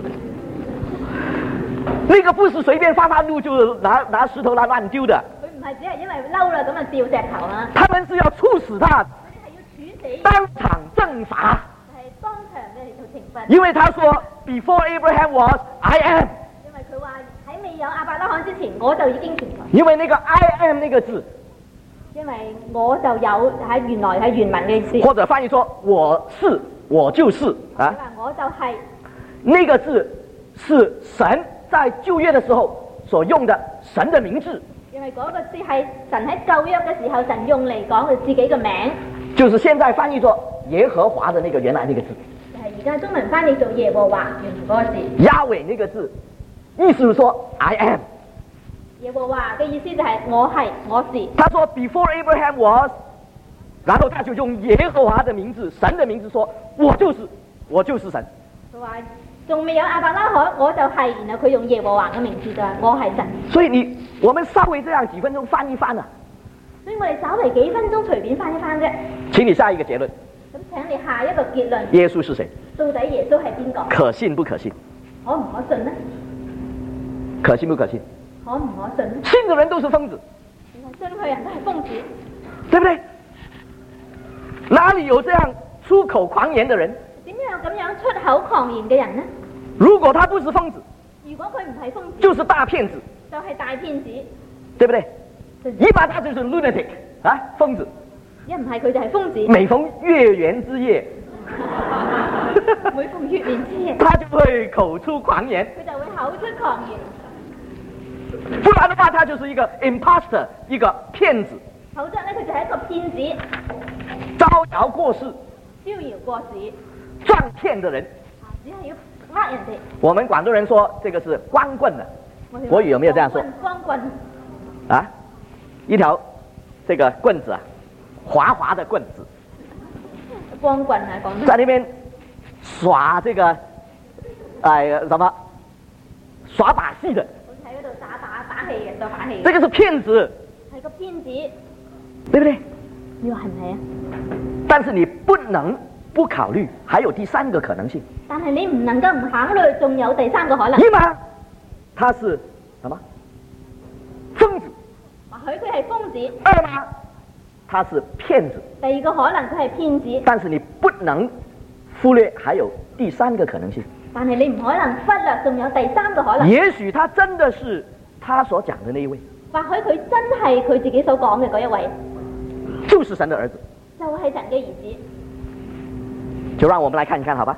A: 那個不是隨便發怒就拿石頭來亂丟的。
B: 佢唔係只係因為嬲啦咁啊掉石頭啊。
A: 他們是要處死他。
B: 佢哋係要處死。
A: 當場正法。
B: 係當場嘅嚟做懲罰。
A: 因為他說 Before Abraham was, I am。
B: 因為佢話喺未有亞伯拉罕之前，我就已經存在。
A: 因為那個 I am 那個字，
B: 因為我就有喺原來喺原文嘅意思。
A: 或者翻譯說我是，我就是啊。
B: 我就係。
A: 那個字是神在舊約的時候所用的神的名字。
B: 因為嗰個字係神喺舊約嘅時候神用嚟講佢自己嘅名。
A: 就是現在翻譯作耶和華的那個原來那個字。
B: 係而家中文翻譯做耶和華原來嗰個字。
A: Yahweh 那個字，意思是說 I am。
B: 耶和華嘅意思就係我係我是。
A: 他說 Before Abraham was， 然後他就用耶和華的名字，神的名字說我就是神。
B: 佢話仲未有亞伯拉罕，我就係，然後佢用耶和華嘅名字就話我係神。
A: 所以我們稍微這樣幾分鐘翻一翻啊。
B: 所以我哋稍微幾分鐘隨便翻一翻啫。
A: 請你下一個結論。
B: 咁請你下一個結論。
A: 耶穌是誰？
B: 到底耶穌係邊個？
A: 可信不可信？
B: 可唔可信呢？
A: 可信不可信？
B: 可唔可信呢？
A: 信的人都是瘋子。
B: 信佢人都係瘋子，
A: 對不對？哪裡有這樣出口狂言的人？
B: 點樣有咁樣出口狂言嘅人呢？
A: 如果他不是瘋子，
B: 如果佢唔係瘋子，
A: 就是大騙子，
B: 就係大騙子，
A: 對不對？一般他就是 lunatic 啊，瘋子。
B: 一唔係佢就係瘋子。
A: 每逢月圓之夜，
B: 每逢月圓之夜，
A: 他就會口出狂言。
B: 佢就會口出狂言。
A: 不然的話，他就是一個 imposter， 一個騙子。
B: 否則呢，佢就係一個騙子，
A: 招搖過市，
B: 招搖過市，
A: 撞騙的人。
B: 只係要呃人哋。
A: 我們廣東人說這個是光棍的，國語有沒有這樣說？
B: 光棍
A: 啊，一條這個棍子啊，滑滑的棍子。
B: 光棍啊，廣東。
A: 在那邊耍這個，什麼耍把戲的。
B: 喺嗰度打戲嘅，做把戲。
A: 這個是騙子。
B: 係個騙子，
A: 對不對？
B: 你話係唔係啊？
A: 但是你不能不考慮，還有第三個可能性。
B: 但係你唔能夠唔考慮，仲有第三個可能。
A: 一嘛，他是什麼？瘋子。
B: 或許佢係瘋子。
A: 二嘛，他是騙子。
B: 第二個可能佢係騙子。
A: 但是你不能忽略，還有第三個可能性。
B: 但係你唔可能忽略，仲有第三個可能。
A: 也許他真的是他所講的那一位。
B: 或許佢真係佢自己所講嘅嗰一位，
A: 就是神的兒子，
B: 就係神嘅兒子。
A: 就讓我們來看一看，好吧？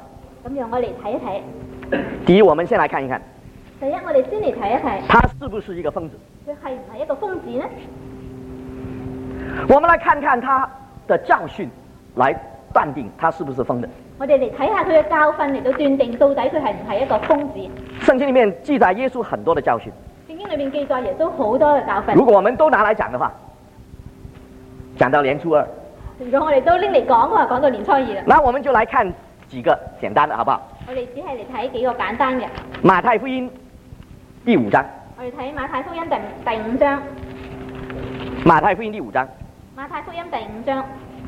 B: 咁讓我嚟睇一睇。
A: 第一，我們先來看一看，
B: 第一，我哋先嚟睇一睇，
A: 他是不是一個瘋子？
B: 佢係唔係一個瘋子呢？
A: 我們來看看他的教訓，來斷定他是不是瘋的。
B: 我哋嚟睇下佢嘅教訓，嚟到斷定到底佢係唔係一個瘋子。
A: 聖經裏面記載耶穌很多的教訓，
B: 聖經裏面記載耶穌好多嘅教訓。
A: 如果我們都拿來講的話，講到年初二。
B: 如果我哋都拎嚟講嘅話，講到年初二啦。
A: 那我們就來看幾個簡單的，好不好？
B: 我哋只係嚟睇幾個簡單嘅。
A: 馬太福音第5章。
B: 我哋睇馬太福音第5章。
A: 馬太福音第5章。
B: 馬太福音第5章。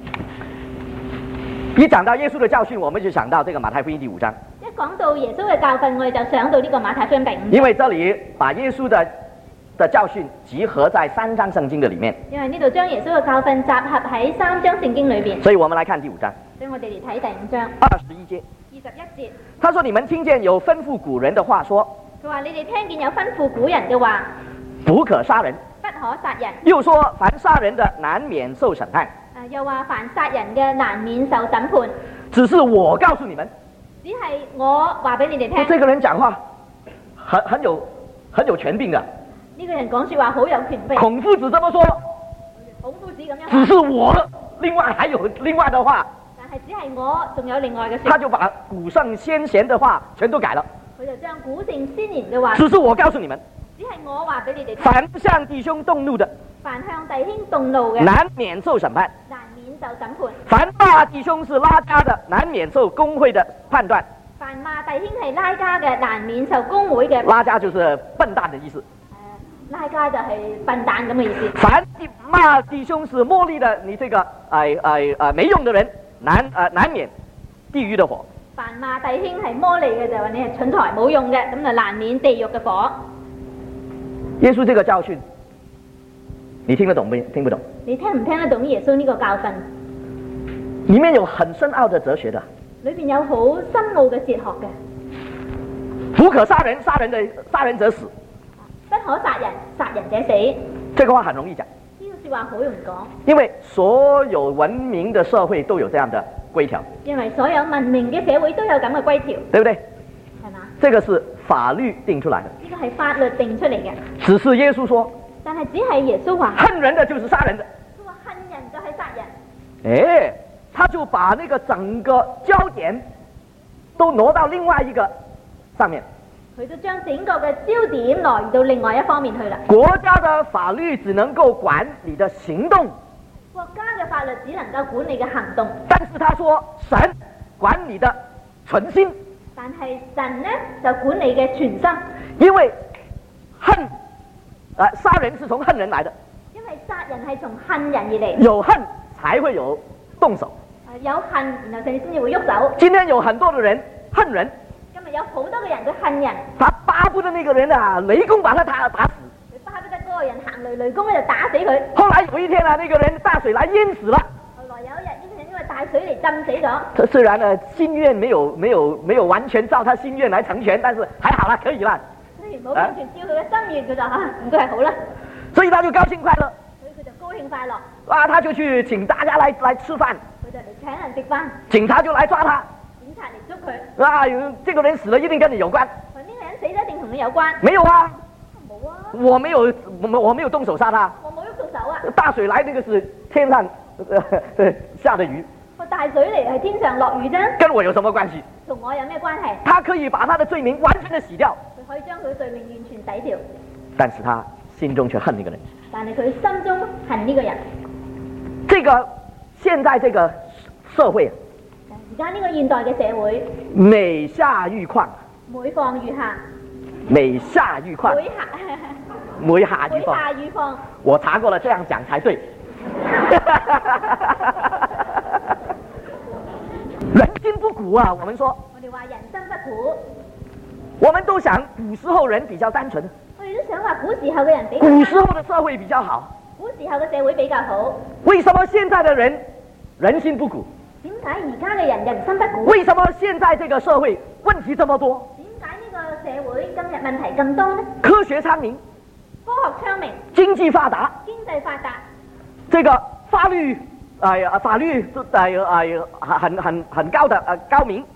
A: 一講到耶穌的教訓，我們就想到這個馬太福音第5章。
B: 一講到耶穌嘅教訓，我哋就想到呢個馬太福音第5章。
A: 因為這裡把耶穌的教訓集合在3章聖經的裡面。
B: 因為呢度將耶穌嘅教訓集合喺3章聖經裏邊。
A: 所以我們來看第5章。
B: 所以我哋嚟睇第5章。
A: 21節。
B: 21節。
A: 他說：你們聽見有吩咐古人的話說。
B: 佢話：你哋聽見有吩咐古人嘅話，
A: 不可殺人。
B: 不可殺人。
A: 又說凡殺人的難免受審判。
B: 又話凡殺人嘅難免受審判。
A: 只是我告訴你們。
B: 只係我話俾你哋聽。
A: 這個人講話很有權柄的。
B: 呢個人講說話好有權柄。
A: 孔夫子這麼說。
B: 孔夫子咁樣。
A: 只是我另外還有另外的話。
B: 但係只係我仲有另外嘅說話。
A: 他就把古聖先賢的話全都改了。
B: 佢就將古聖先賢嘅話。
A: 只是我告訴你們。
B: 只係我話俾你哋聽。
A: 凡向弟兄動怒的。
B: 凡向弟兄動怒嘅。
A: 難免受審判。
B: 難免受審判。
A: 凡罵弟兄是拉加的，難免受公會的判斷。
B: 凡罵弟兄係拉加嘅，難免受公會嘅。
A: 拉加就是笨蛋的意思。
B: 拉加就係笨蛋咁嘅意思。
A: 凡罵弟兄是魔力的，你這個沒用的人，難免地獄的火。
B: 凡罵弟兄係魔力嘅就話你係蠢材冇用嘅，咁就難免地獄嘅火。
A: 耶穌這個教訓，你聽得懂沒？聽不懂？
B: 你聽唔聽得懂耶穌呢個教訓？
A: 裡面有很深奧的哲學的。
B: 裏邊有好深奧嘅哲學嘅。
A: 不可殺人，殺人者死。
B: 不可殺人，殺人者死。
A: 這個話很容易講。
B: 呢個說話好容易講。
A: 因為所有文明的社會都有這樣的規條。
B: 因為所有文明嘅社會都有咁嘅規條，
A: 對不對？
B: 係嘛？
A: 這個是法律定出來的。
B: 呢個係法律定出嚟嘅。
A: 只是耶穌說。
B: 但係只係耶穌話。
A: 恨人的就是殺人的。
B: 佢話恨人就係殺人。
A: 哎，他就把那個整個焦點都挪到另外一個上面。
B: 佢就將整個嘅焦點挪移到另外一方面去啦。
A: 國家的法律只能夠管你的行動。
B: 國家嘅法律只能夠管你嘅行動。
A: 但是他說神管你的存心。
B: 但係神呢就管你嘅全心。
A: 因為恨，殺人是從恨人來的。
B: 因為殺人係從恨人而嚟。
A: 有恨才會有動手。
B: 有恨，然後先至會喐手。
A: 今天有很多的人恨人。
B: 今日有好多嘅人佢恨人。
A: 他巴不得那個人啊，雷公把他打死。
B: 佢巴不得嗰個人行雷公咧就打死佢。
A: 後來有一天啊，那個人大水來淹死了。
B: 後來有一日，呢個人因為大水嚟浸死咗。
A: 他雖然呢心願沒有完全照他心願來成全，但是還好啦，可以啦。
B: 雖然冇完全照佢嘅心願，佢就嚇唔該係好啦。
A: 所以他就高興快樂。
B: 所以佢就高興快樂。
A: 啊，他就去請大家來吃飯。
B: 佢就嚟請人食飯。
A: 警察就來抓他。
B: 警察嚟捉佢。
A: 啊，這個人死了一定跟你有關。
B: 呢個人死咗一定同你有關。
A: 沒有啊。
B: 冇啊。
A: 我沒有動手殺他。
B: 我冇喐到手啊。
A: 大水來，那個是天上下的雨。
B: 大水嚟係天上落雨啫。
A: 跟我有什麼關係？
B: 同我有咩關係？
A: 他可以把他的罪名完全的洗掉。
B: 佢可以將佢嘅罪名完全洗掉。
A: 但是他心中卻恨那個人。
B: 但係佢心中恨呢個人。
A: 這個現在這個社會，
B: 而家呢個現代嘅社會，
A: 每下愈況，
B: 每況愈下，
A: 每下愈況，每下愈況。我查過了，這樣講才對。人心不古啊，我們說。
B: 我哋話人心不古。
A: 我們都想古時候人比較單純。
B: 我哋都想話古時候嘅人比較。
A: 古時候的社會比較好。
B: 古時候嘅社會比較好。
A: 為什麼現在的人人心不古？
B: 點解而家嘅人人心不古？
A: 為什麼現在這個社會問題這麼多？
B: 點解呢個社會今日問題咁多呢？
A: 科學昌明，
B: 科學昌明，
A: 經濟發達，
B: 經濟發達，
A: 這個法律很高的高明。
B: 法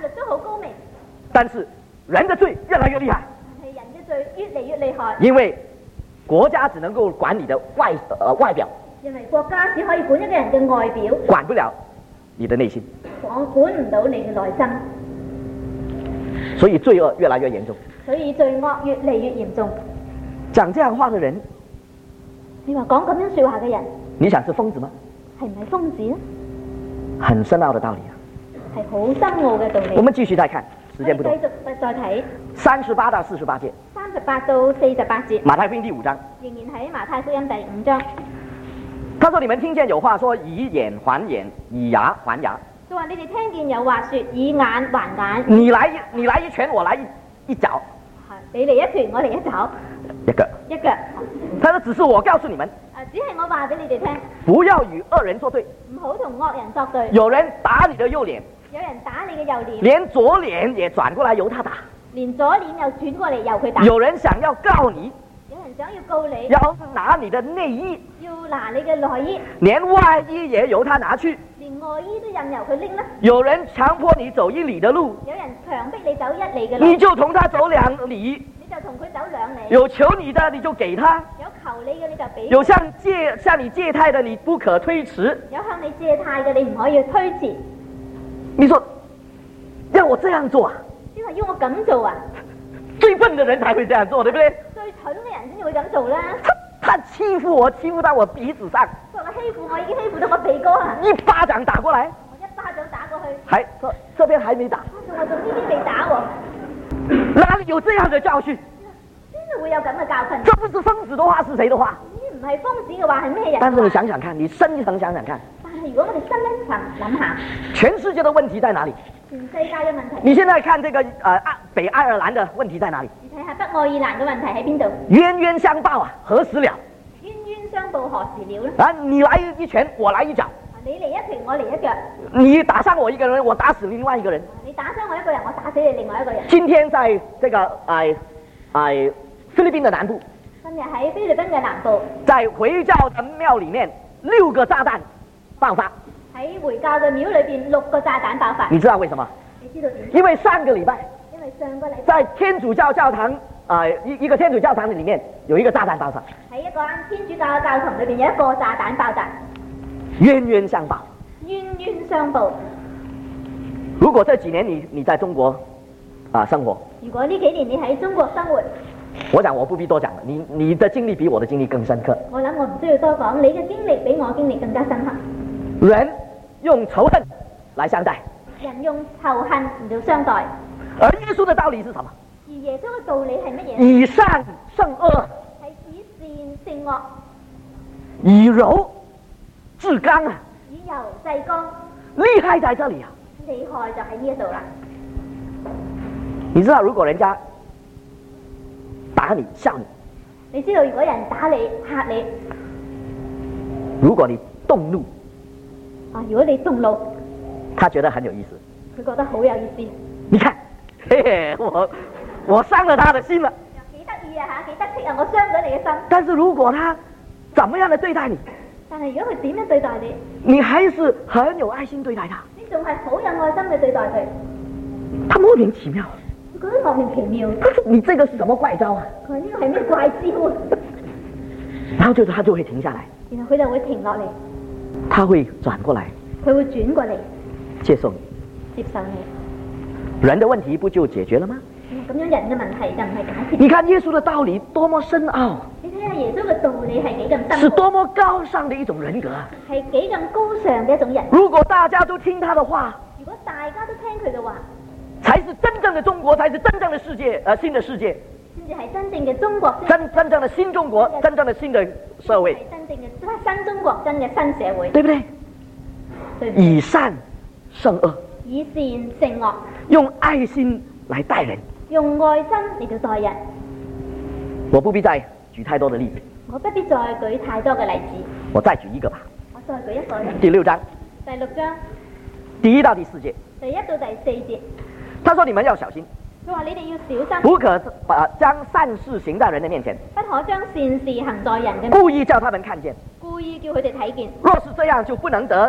B: 律都好高明，
A: 但是人的罪越来越厉害。
B: 但係人嘅罪越嚟越厲害。
A: 因為國家只能夠管你的外表，
B: 因為國家只可以管一個人嘅外表，
A: 管不了你的內心。
B: 我管唔到你嘅內心。
A: 所以罪惡越來越嚴重。
B: 所以罪惡越嚟越嚴重。
A: 講這樣話的人，
B: 你話講咁樣說話嘅人，
A: 你想是瘋子嗎？
B: 係唔係瘋子呢？
A: 很深奧的道理啊，
B: 係好深奧嘅道理。
A: 我們繼續再看，時間不多。
B: 繼續再睇
A: 38到48節。
B: 38到48節。
A: 馬太福音第5章。
B: 仍然喺馬太福音第5章。
A: 他說：你們聽見有話說以眼還眼，以牙還牙。
B: 佢話你哋聽見有話說以眼還眼。
A: 你來一拳，我來一腳。
B: 你嚟一拳，我嚟一腳。一腳。
A: 他說：只是我告訴你們。
B: 只係我話俾你哋聽。
A: 不要與惡人作對。
B: 唔好同惡人作對。
A: 有人打你的右臉。有
B: 人打你嘅右臉。
A: 連左臉也轉過來由他打。
B: 連左臉又轉過嚟由佢打。
A: 有人想要告你。
B: 有人想要告你。
A: 要拿你的內衣。
B: 要拿你嘅內衣。
A: 連外衣也由他拿去。
B: 連外衣都任由佢拎啦。
A: 有人強迫你走1里的路。
B: 有人強迫你走1里嘅路。
A: 你就同他走2里。
B: 你就同佢走2里。
A: 有求你的你就給他。
B: 有求你嘅你就俾。
A: 有向你借貸的你不可推遲。
B: 有向你借貸嘅你唔可以推遲。
A: 你說要我這樣做啊？
B: 你話要我咁做啊？
A: 最笨的人才會這樣做，對不對？
B: 最蠢嘅人先至會咁做啦。
A: 他欺負我，欺負到我鼻子上。
B: 佢話欺負我已經欺負到我鼻哥啦。
A: 一巴掌打過來。
B: 我一巴掌打過去。
A: 還這邊還沒打。
B: 我仲呢邊未打喎。
A: 哪裡有這樣的教訓？
B: 邊度會有咁嘅教訓？
A: 這不是瘋子的話，是誰的話？
B: 呢唔係瘋子嘅話係咩人？
A: 但是你想想看，你深一層想想看。
B: 但係如果我哋深一層諗下，
A: 全世界的問題在哪裡？
B: 全世界嘅問題。
A: 你現在看這個北愛爾蘭的問題在哪裡？
B: 你睇下北愛爾蘭嘅問題喺邊度？
A: 冤冤相報啊，何時了？
B: 冤冤相報何時了呢？
A: 啊，你來一拳，我來一腳。
B: 你嚟一拳，我嚟一腳。
A: 你打傷我一個人，我打死另外一個人。
B: 你打傷我一個人，我打死你另外一個人。
A: 今天在這個菲律賓的南部。
B: 今日喺菲律賓嘅南部。
A: 在回教的廟裡面，6個炸彈爆發。
B: 喺回教嘅廟裏邊6個炸彈爆發。
A: 你知道為什麼？
B: 你知道點？
A: 因為上個禮拜。
B: 因為上個禮拜。
A: 在天主教教堂一個天主教堂裡面有一個炸彈爆發。喺
B: 一個天主教嘅教堂裏邊有一個炸彈爆炸。
A: 冤冤相報。
B: 冤冤相報。
A: 如果這幾年你在中國生活。
B: 如果呢幾年你喺中國生活。
A: 我想我不必多講了，你的經歷比我的經歷更深刻。
B: 我諗我唔需要多講，你嘅經歷比我經歷更加深刻。
A: 人用仇恨來相待。
B: 人用仇恨嚟到相待。
A: 而耶穌的道理是什麼？
B: 而耶穌嘅道理係乜嘢？
A: 以善勝惡。
B: 係以善勝惡。
A: 以柔制剛啊！
B: 以柔制剛。
A: 厲害在這裡啊！
B: 厲害就喺呢一度啦。
A: 你知道如果人家打你笑你，
B: 你知道如果人打你嚇你，
A: 如果你動怒，
B: 如果你動怒，
A: 他覺得很有意思，
B: 佢覺得好有意思。
A: 你看，嘿嘿，我傷了他的心了。
B: 幾得意啊嚇，幾得戚啊！我傷咗你嘅心。
A: 但是如果他怎麼樣的對待你，
B: 但係如果佢點樣對待你，
A: 你還是很有愛心對待他，
B: 你仲係好有愛心嘅對待佢，
A: 他莫名其妙。
B: 覺得莫名其妙。
A: 你這個是什麼怪招啊？
B: 佢話呢個係咩怪招啊？
A: 然後他就會停下來，
B: 然後佢就會停落嚟，
A: 他會轉過來，
B: 佢會轉過嚟
A: 接受你，
B: 接受你。
A: 人的問題不就解決了嗎？
B: 咁樣人嘅問題就唔係解決。
A: 你看耶穌的道理多麼深奧，
B: 你睇下耶穌嘅道理係幾咁深，
A: 是多麼高尚的一種人格，
B: 係幾咁高尚嘅一種人。
A: 如果大家都聽他的話，
B: 如果大家都聽佢嘅話，
A: 才是真正的中國，才是真正的世界，新的世界，
B: 先至係真正嘅中國，
A: 真正的新中國，真正的新的社會，
B: 係真正嘅新中國，真嘅新社會，
A: 對不對？
B: 對。
A: 以善勝惡，
B: 以善勝惡，
A: 用愛心來待人，
B: 用愛心嚟到待人。
A: 我不必再舉太多的例子，
B: 我不必再舉太多嘅例子，
A: 我再舉一個吧。
B: 我再舉一個。
A: 第6章，
B: 第6章，
A: 第1到第4節，
B: 第1到第4節。
A: 他說：你們要小心，
B: 佢話你哋要小心，
A: 不可將善事行在人的面前，
B: 不可將善事行在人嘅面前，
A: 故意叫他們看見，
B: 故意叫佢哋睇見。
A: 若是這樣，就不能得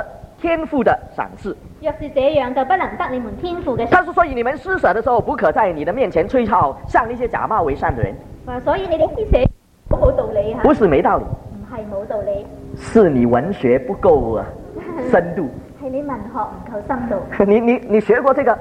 A: 天父的赏赐。
B: 若是這樣，就不能得你們天父嘅賞。
A: 他說：所以你們施捨的時候，不可在你的面前吹號，像那些假冒為善的人。
B: 所以你哋施捨冇道理嚇。
A: 不是沒道理，
B: 唔係冇道理，
A: 是你文學不夠深度。
B: 係你文學唔夠深度。
A: 你學過這個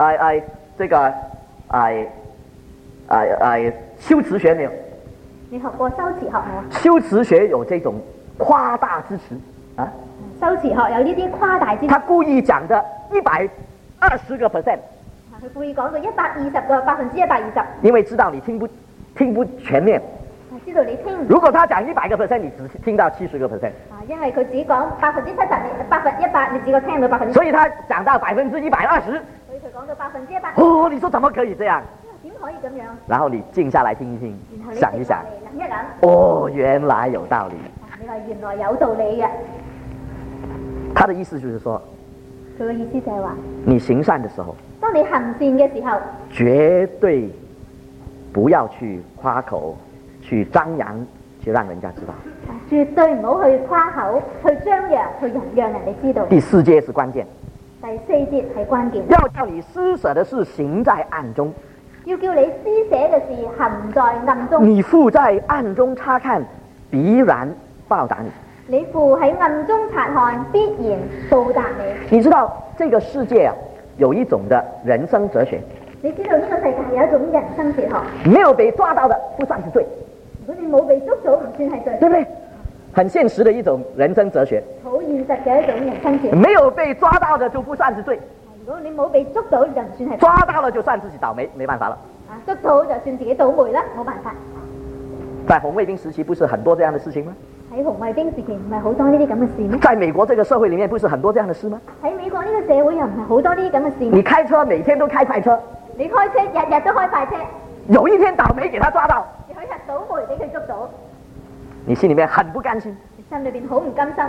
A: 修辭學沒有？
B: 你學過修辭學冇啊？
A: 修辭學有這種誇大之詞啊。
B: 修辭學有呢啲誇大之詞。
A: 他故意講的120%。
B: 佢故意講到120%，
A: 因為知道你聽不全面。
B: 知道你聽。
A: 如果他講100%，你只聽到70%。
B: 因為佢只講70%，你100%，你只夠聽到%。
A: 所以他講到120%。
B: 所以佢講到100%。
A: 哦，你說怎麼可以這樣？
B: 點可以咁樣？
A: 然後你靜下來聽一聽，想一想，
B: 諗一諗。
A: 哦，原來有道理。
B: 你話原來有道理嘅。
A: 他的意思就是說，
B: 佢嘅意思就係話，
A: 你行善的時候，
B: 當你行善嘅時候，
A: 絕對不要去誇口，去張揚，去讓人家知道。
B: 絕對唔好去誇口，去張揚，去讓人哋知道。
A: 第4節是關鍵。
B: 第4節係關鍵。
A: 要叫你施捨的事行在暗中。
B: 要叫你施捨嘅事行在暗中。
A: 你父在暗中察看，必然報答你。
B: 你父喺暗中察看，必然報答你。
A: 你知道這個世界啊，有一種的人生哲學。
B: 你知道呢個世界有一種人生哲學。
A: 沒有被抓到的不算是罪。
B: 如果你冇被捉到，唔算係罪。
A: 對不對？很現實的一種人生哲學。
B: 好現實嘅一種人生哲學。
A: 沒有被抓到的就不算是罪。
B: 如果你冇被捉到，就唔算係罪。
A: 抓到了就算自己倒霉，沒辦法了。
B: 捉到就算自己倒霉啦，冇辦法。
A: 在紅衛兵時期不是很多這樣的事情嗎？
B: 喺紅衛兵時期唔係好多呢啲咁嘅事咩？
A: 在美國這個社會裡面不是很多這樣的事嗎？
B: 喺美國呢個社會又唔係好多呢啲咁嘅事咩？
A: 你開車每天都開快車，
B: 你開車日日都開快車，
A: 有一天倒霉給他抓到，
B: 有一日倒霉俾佢捉到，
A: 你心裡面很不甘心，
B: 你心裏邊好唔甘心。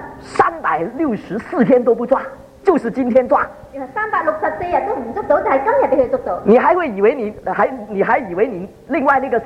A: 364天都不抓，就是今天抓。
B: 原來364日都唔捉到，就係今日俾佢捉到。
A: 你還會以為你還以為你另外那個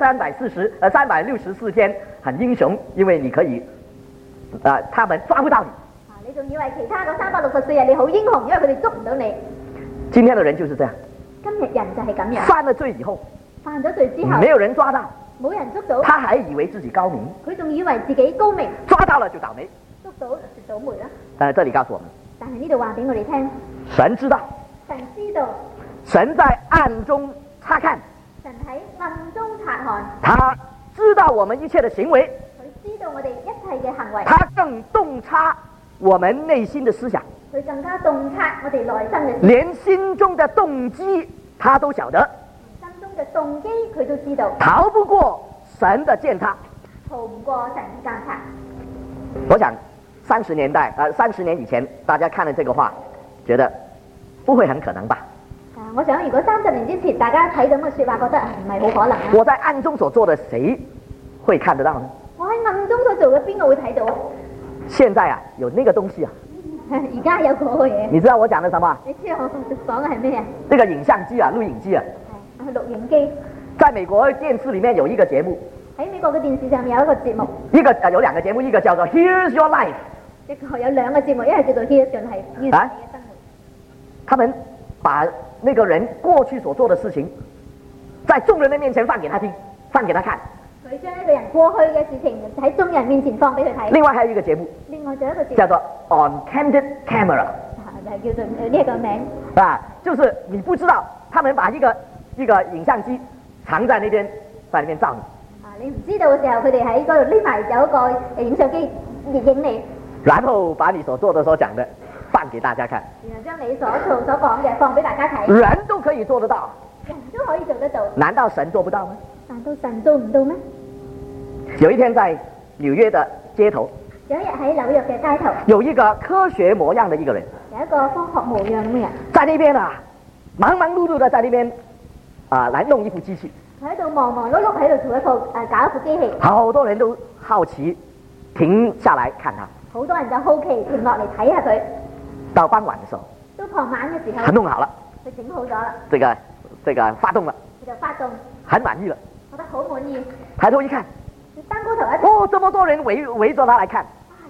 A: 364天很英雄，因為你可以，他們抓不到你。
B: 你仲以為其他嗰364日你好英雄，因為佢哋捉唔到你。
A: 今天的人就是這樣。
B: 今日人就係咁樣。
A: 犯了罪以後，
B: 犯咗罪之後，
A: 沒有人抓到，
B: 冇人捉到，
A: 他還以為自己高明，
B: 佢仲以為自己高明，
A: 抓到了就倒霉，
B: 捉到就倒霉啦。
A: 但係這裡告訴我們，
B: 但係呢度話俾我哋聽，
A: 神知道，
B: 神知道，
A: 神在暗中察看，
B: 神喺暗中察看，
A: 他知道我們一切的行為，
B: 佢知道我哋一切嘅行為，
A: 他更洞察我們內心的思想，
B: 佢更加洞察我哋內心嘅，
A: 連心中的動機他都曉得，
B: 心中嘅動機佢都知道，
A: 逃不過神的監察，
B: 逃唔過神嘅監察。
A: 我想30年以前，大家看了這個話，覺得不會很可能吧？
B: 我想如果30年之前大家睇到咁嘅說話，覺得唔係好可能。
A: 我在暗中所做的，誰會看得到呢？
B: 我喺暗中所做嘅，邊個會睇到啊？
A: 現在啊，有那個東西啊。
B: 而家有嗰個嘢。
A: 你知道我講的什麼？
B: 你知道我講嘅係咩啊？
A: 這個影像機啊，錄影機啊。
B: 係錄影機。
A: 在美國電視裡面有一個節目。
B: 喺美國嘅電視上面有一個節目。
A: 有兩個節目，一個叫做 Here's Your Life。
B: 一個有兩個節目，一係叫做 Here's Your Life，你嘅生活。
A: 他們把那個人過去所做的事情，在眾人的面前放給他聽，放給他看。
B: 佢將一個人過去嘅事情喺眾人面前放俾佢睇。
A: 另外還有一個節目。
B: 另外仲有一個節目
A: 叫做 On Candid Camera。
B: 就叫做呢個名。
A: 就是你不知道，他們把一個影像機藏在那邊，在那邊照你。
B: 你唔知道嘅時候，佢哋喺嗰度匿埋有一個影相機影你。
A: 然後把你所做的、所講的放給大家看。
B: 然後將你所做所講嘅放俾大家睇。
A: 人都可以做得到。
B: 人都可以做得到。
A: 難道神做不到嗎？
B: 難道神做唔到咩？
A: 有一天在紐約的街頭，
B: 有一日喺紐約嘅街頭，
A: 有一個科學模樣的一個人，
B: 有一個科學模樣咁嘅人，
A: 在那邊啊，忙忙碌碌的在那邊來弄一副機器。
B: 佢喺度忙忙碌碌喺度做搞一副機器。
A: 好多人都好奇，停下來看他。
B: 好多人就好奇停落嚟睇下佢。
A: 到傍晚的時候，
B: 到傍晚嘅時候，
A: 他弄好了，
B: 佢整好咗啦。
A: 這個發動了，
B: 佢就發動，
A: 很滿意了，
B: 覺得好滿意。
A: 抬頭一看，
B: 單高頭一睇，
A: 這麼多人圍着他來看。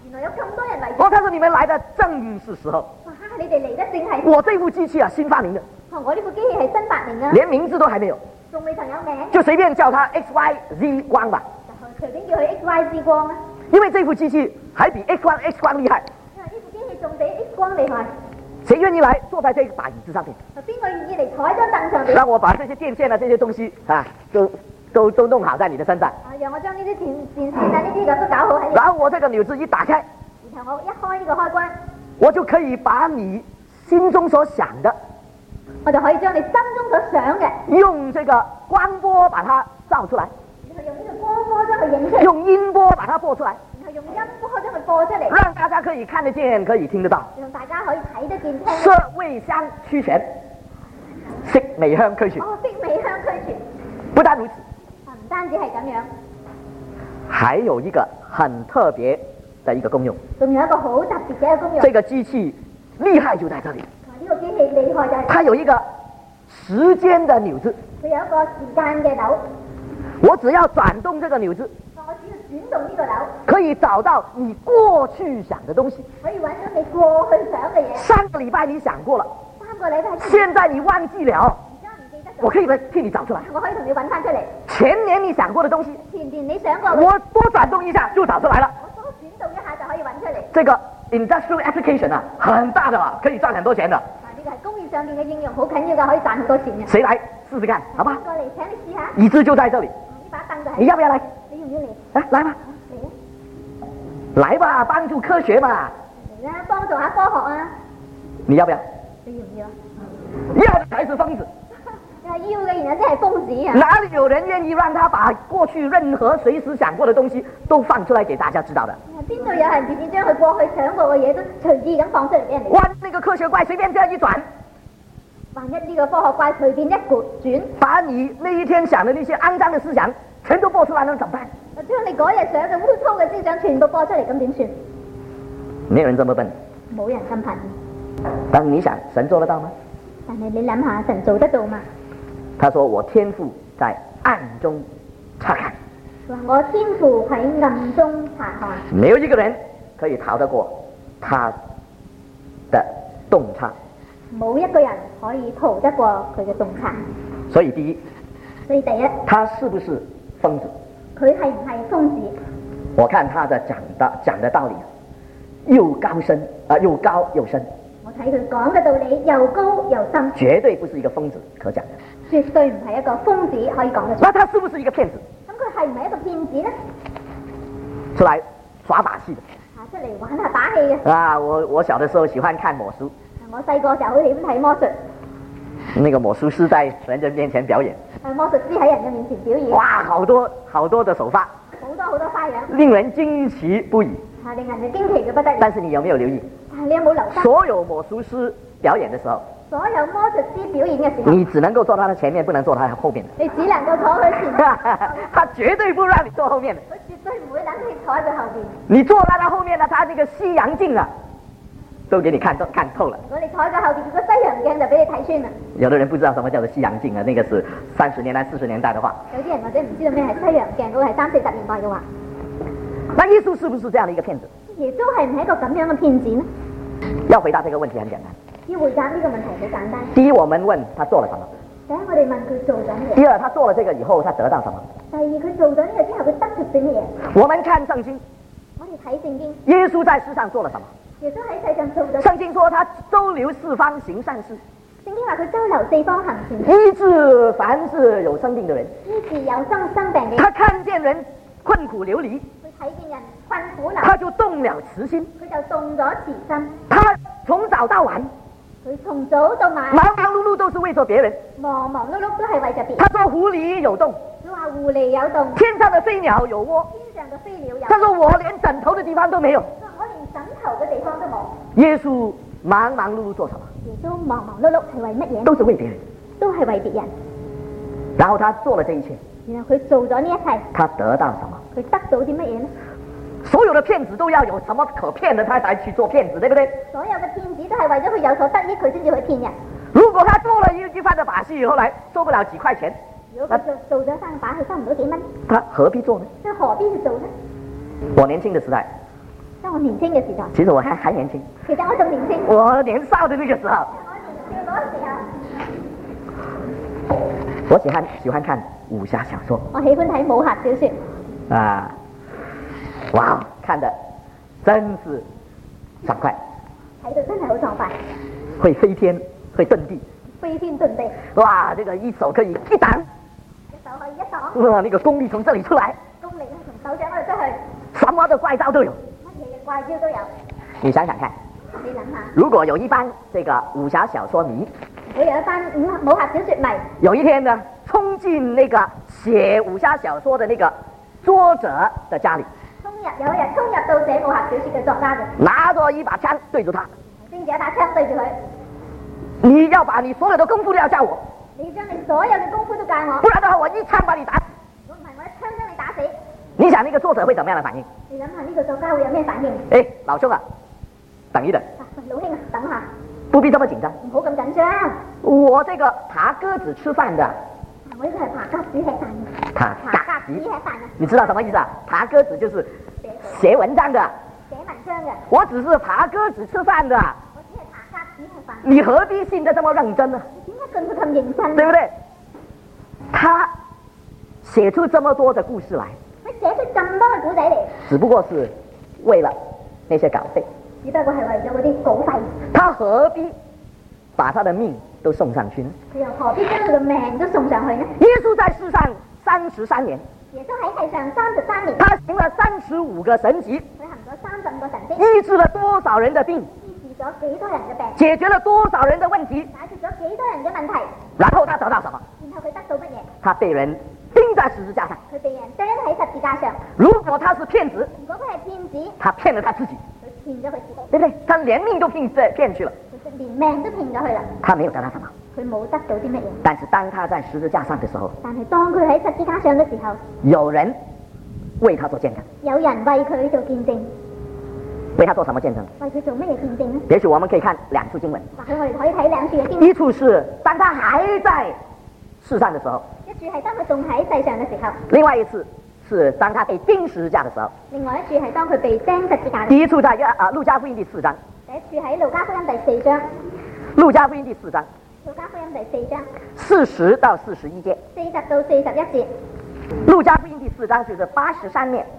B: 原來有咁多人嚟。
A: 他說你們來的正是時候。
B: 哇！你哋嚟得正係。
A: 我這部機器啊，新發明的。
B: 我呢部機器係新發明啊。
A: 連名字都還沒有。
B: 仲未曾有名。
A: 就隨便叫它 XYZ 光吧。
B: 隨便叫佢 XYZ 光啊。
A: 因為這部機器還比 X 光厲害。
B: 因為呢部機器仲比 X 光厲害。
A: 誰願意來坐在這把椅子上面？
B: 邊個願意嚟坐喺張凳上邊？
A: 讓我把這些電線啊，這些東西啊，都弄好在你的身上。
B: 讓我將呢啲電線啊，呢啲咁都搞好喺。
A: 然後我這個鈕子一打開，
B: 然後我一開呢個開關，
A: 我就可以把你心中所想的，
B: 我就可以將你心中所想嘅，
A: 用這個光波把它照出來，
B: 然後用呢個光波將佢影出嚟，
A: 用音波把它播出來。
B: 用音波將佢播出嚟，
A: 讓大家可以看得見，可以聽得到，
B: 讓大家可以睇得見聽。
A: 色味香俱全，色味香俱全。
B: 色味香俱全。
A: 不單如此，
B: 唔單止係咁樣，
A: 還有一個很特別的一個功用。
B: 仲有一個好特別嘅一個功用。
A: 這個機器厲害就在這裡。
B: 呢個機器厲害就係
A: 它有一個時間的鈕子。
B: 佢有一個時間嘅鈕。
A: 我只要轉動這個鈕子。
B: 我只要轉動呢個鈕，
A: 可以找到你過去想的東西。
B: 可以揾到你過去想嘅嘢。
A: 3個禮拜你想過了
B: ，3個禮拜
A: 現在你忘記了，
B: 而家唔記得咗，
A: 我可以替你找出來。
B: 我可以同你揾翻出嚟。
A: 前年你想過的東西，
B: 前年你想過，
A: 我多轉動一下就找出來了。
B: 我多轉動一下就可以揾出嚟。
A: 這個 industrial application 啊，很大的啊，可以賺很多錢的。
B: 呢個係工業上面嘅應用，好緊要㗎，可以賺好多錢嘅。
A: 誰來試試看，好吧？
B: 過嚟，請你試下。
A: 椅子就在這裡。
B: 呢把凳就係。
A: 你要不要來？
B: 你要唔要嚟？
A: 來吧。來吧，幫助科學嘛！
B: 嚟啦，幫助下科學啊！
A: 你要不要？
B: 你要唔要啊？
A: 要的才是瘋子。
B: 要嘅，然後真係瘋子啊！
A: 哪裡有人願意讓他把過去任何隨時想過的東西都放出來給大家知道的？
B: 邊度有人願意將佢過去想過嘅嘢都隨意咁放出嚟俾人哋？
A: 哇！那個科學怪隨便這樣一轉，
B: 萬一呢個科學怪隨便一轉，
A: 把你那一天想的那些骯髒的思想全都播出來了，怎麼辦？
B: 將你嗰日想嘅污糟嘅思想全部播出嚟，咁點算？
A: 沒有人這麼笨，
B: 冇人咁笨。
A: 但你想神做得到嗎？
B: 但係你諗下，神做得到嗎？
A: 他說：我天父在暗中察看。
B: 我天父喺暗中察看。
A: 沒有一個人可以逃得過他的洞察。
B: 冇一個人可以逃得過佢嘅洞察。
A: 所以第一，他是不是瘋子？
B: 佢係唔係瘋子？
A: 我看他的講的道理又高深又高又深。
B: 我睇佢講嘅道理又高又深，
A: 絕對不是一個瘋子可講的。
B: 絕對唔係一個瘋子可以講得出。
A: 那他是不是一個騙子？
B: 咁佢係唔係一個騙子呢？
A: 出來耍把戲的。
B: 出嚟玩下把戲嘅。
A: 啊，我小的時候喜歡看魔術。
B: 我細個時候好喜歡睇魔術。
A: 那個魔術師在人面前表演。
B: 魔術師喺人嘅面前表演。
A: 哇，好多的手法。
B: 好多花樣。
A: 令人驚奇不已。
B: 令人驚奇嘅不得了。
A: 但是你有沒有留意？
B: 你有冇留意？
A: 所有魔術師表演的時候。
B: 所有魔術師表演嘅時候，
A: 你只能夠坐他的前面，不能坐他後面的。
B: 你只能夠坐佢前面，
A: 他絕對不讓你坐後面的。
B: 佢絕對唔會等你坐喺佢後邊。
A: 你坐在他後面呢，他那個西洋鏡啊，都給你看透了。
B: 如果你坐喺佢後邊，個西洋鏡就俾你睇穿啦。
A: 有的人不知道什麼叫做西洋鏡啊，那個是30年代、40年代的話。
B: 有啲人或者唔知道咩係西洋鏡，嗰個係30、40年代嘅話。
A: 那耶穌是不是這樣的一個騙子？
B: 耶穌係唔係一個咁樣嘅騙子呢？
A: 要回答這個問題很簡單。
B: 要回答呢個問題好簡單。
A: 第一，我們問他做了什麼。
B: 第一，我哋問佢做咗乜嘢。
A: 第二，他做了這個以後，他得到什麼。
B: 第二，佢做咗呢個之後，佢得出啲乜嘢？
A: 我們看聖經。
B: 我哋睇聖經。
A: 耶穌在世上做了什麼？
B: 耶穌喺世上做咗。
A: 聖經說他周遊四方行善事。
B: 聖經話佢周遊四方行善事。
A: 醫治凡是有生病的人。
B: 醫治有生病嘅人。
A: 他看見人困苦流離。
B: 佢睇見人困苦流離。
A: 他就動了慈心。
B: 佢就動咗慈心。
A: 他從早到晚。
B: 佢從早到晚
A: 忙忙碌碌都是為咗別人，
B: 忙忙碌碌都係為咗別人。
A: 他說狐狸有洞，
B: 佢話狐狸有洞，
A: 天上的飛鳥有窩，
B: 天上嘅飛鳥有。
A: 他說我連枕頭的地方都沒有，
B: 我連枕頭嘅地方都冇。
A: 耶穌忙忙碌碌做什麼？
B: 耶穌忙忙碌碌係為乜嘢？
A: 都是為別人，
B: 都係為別人。
A: 然後他做了這一切，
B: 然後佢做咗呢一切，
A: 他得到什麼？
B: 佢得到啲乜嘢呢？
A: 所有的騙子都要有什麼可騙的，他才去做騙子，對不對？
B: 所有嘅騙子都係為咗佢有所得益，佢先至去騙人。
A: 如果他做了一番的把戲以後來收不了幾塊錢，
B: 如果佢做咗番把戲收唔到幾蚊，
A: 他何必做呢？
B: 佢何必去做呢？
A: 我年輕的時代，
B: 當我年輕嘅時代，
A: 其實我還年輕。
B: 其實我仲年輕。
A: 我年少的那個時候，我喜歡看武俠小說。
B: 我喜歡睇武俠小說。
A: 啊，哇，看得真是爽快。
B: 睇到真係好爽快。
A: 會飛天，會遁地。
B: 飛天遁地。
A: 哇，這個一手可以一擋。
B: 一手可以一擋。
A: 哇，那個功力從這裡出來。
B: 功力從手掌嗰度出去。
A: 什麼的怪招都有。
B: 乜嘢嘅怪招都有。
A: 你想想看。
B: 你諗下。
A: 如果有一班這個武俠小說迷。
B: 如果有一班武俠小說迷。
A: 有一天呢，衝進那個寫武俠小說的那個作者的家裡。
B: 有一日衝入到寫武俠小說嘅作家嘅。
A: 拿着一把槍對住他。
B: 拎住一把槍對住佢。
A: 你要把你所有的功夫都要教我。
B: 你將你所有嘅功夫都教我。
A: 不然的話，我一槍把你打死。
B: 如果唔係，我一槍將你打死。
A: 你想那個作者會怎麼樣的反應？
B: 你諗下呢個作家會有咩反應？
A: 哎，老兄啊，等一等。
B: 老兄啊，等下。
A: 不必這麼緊張。
B: 唔好咁緊張。
A: 我這個爬鴿子吃飯的。
B: 我呢個係爬鴿子吃飯嘅。
A: 爬
B: 鴿子吃飯啊！
A: 你知道什麼意思啊？爬鴿子就是寫文章的。
B: 寫文章嘅。
A: 我只是爬鴿子吃飯的。
B: 我只係爬鴿子吃飯。
A: 你何必信得這麼認真呢？
B: 點解信得咁認真？
A: 對不對？他寫出這麼多的故事來。
B: 佢寫出咁多嘅古仔嚟。
A: 只不過是為了那些稿費。
B: 只不過係為咗嗰啲稿費。
A: 他何必把他的命都送上去呢？
B: 佢又何必將佢嘅命都送上去呢？
A: 耶穌在世上33年。
B: 耶穌喺世上33年。
A: 他行了35個神蹟。
B: 佢行咗35個神蹟。
A: 醫治了多少人的病？
B: 醫治咗幾多人嘅病？
A: 解決了多少人的問題？
B: 解決咗幾多人嘅問題？
A: 然後他得到什麼？
B: 然後佢得到乜嘢？
A: 他被人釘在十字架上。
B: 佢被人釘喺十字架上。
A: 如果他是騙子，
B: 如果佢係騙子，
A: 他騙了他自己。
B: 佢騙咗佢自己，
A: 對不對？他連命都騙去了。
B: 佢連命都騙咗去啦。
A: 他沒有得到什麼。
B: 佢冇得到啲乜嘢。
A: 但是當他在十字架上的時候，
B: 但係當佢喺十字架上嘅時候，
A: 有人為他做見證。
B: 有人為佢做見證。
A: 為他做什麼見證？
B: 為佢做乜嘢見證呢？
A: 也許我們可以看2處經文。
B: 或許我哋可以睇2處嘅經文。
A: 一處是當他還在世上的時候，
B: 一處係當佢仲喺世上嘅時候。
A: 另外一次是當他被釘十字架的時候。
B: 另外一處係當佢被釘十字架。
A: 第一處在路加福音第4章。
B: 第一處喺路加福音第4章。
A: 路加福音第4章。
B: 路加福音第4章。
A: 40到41節。
B: 40到41節。
A: 路加福音第4章就是83頁。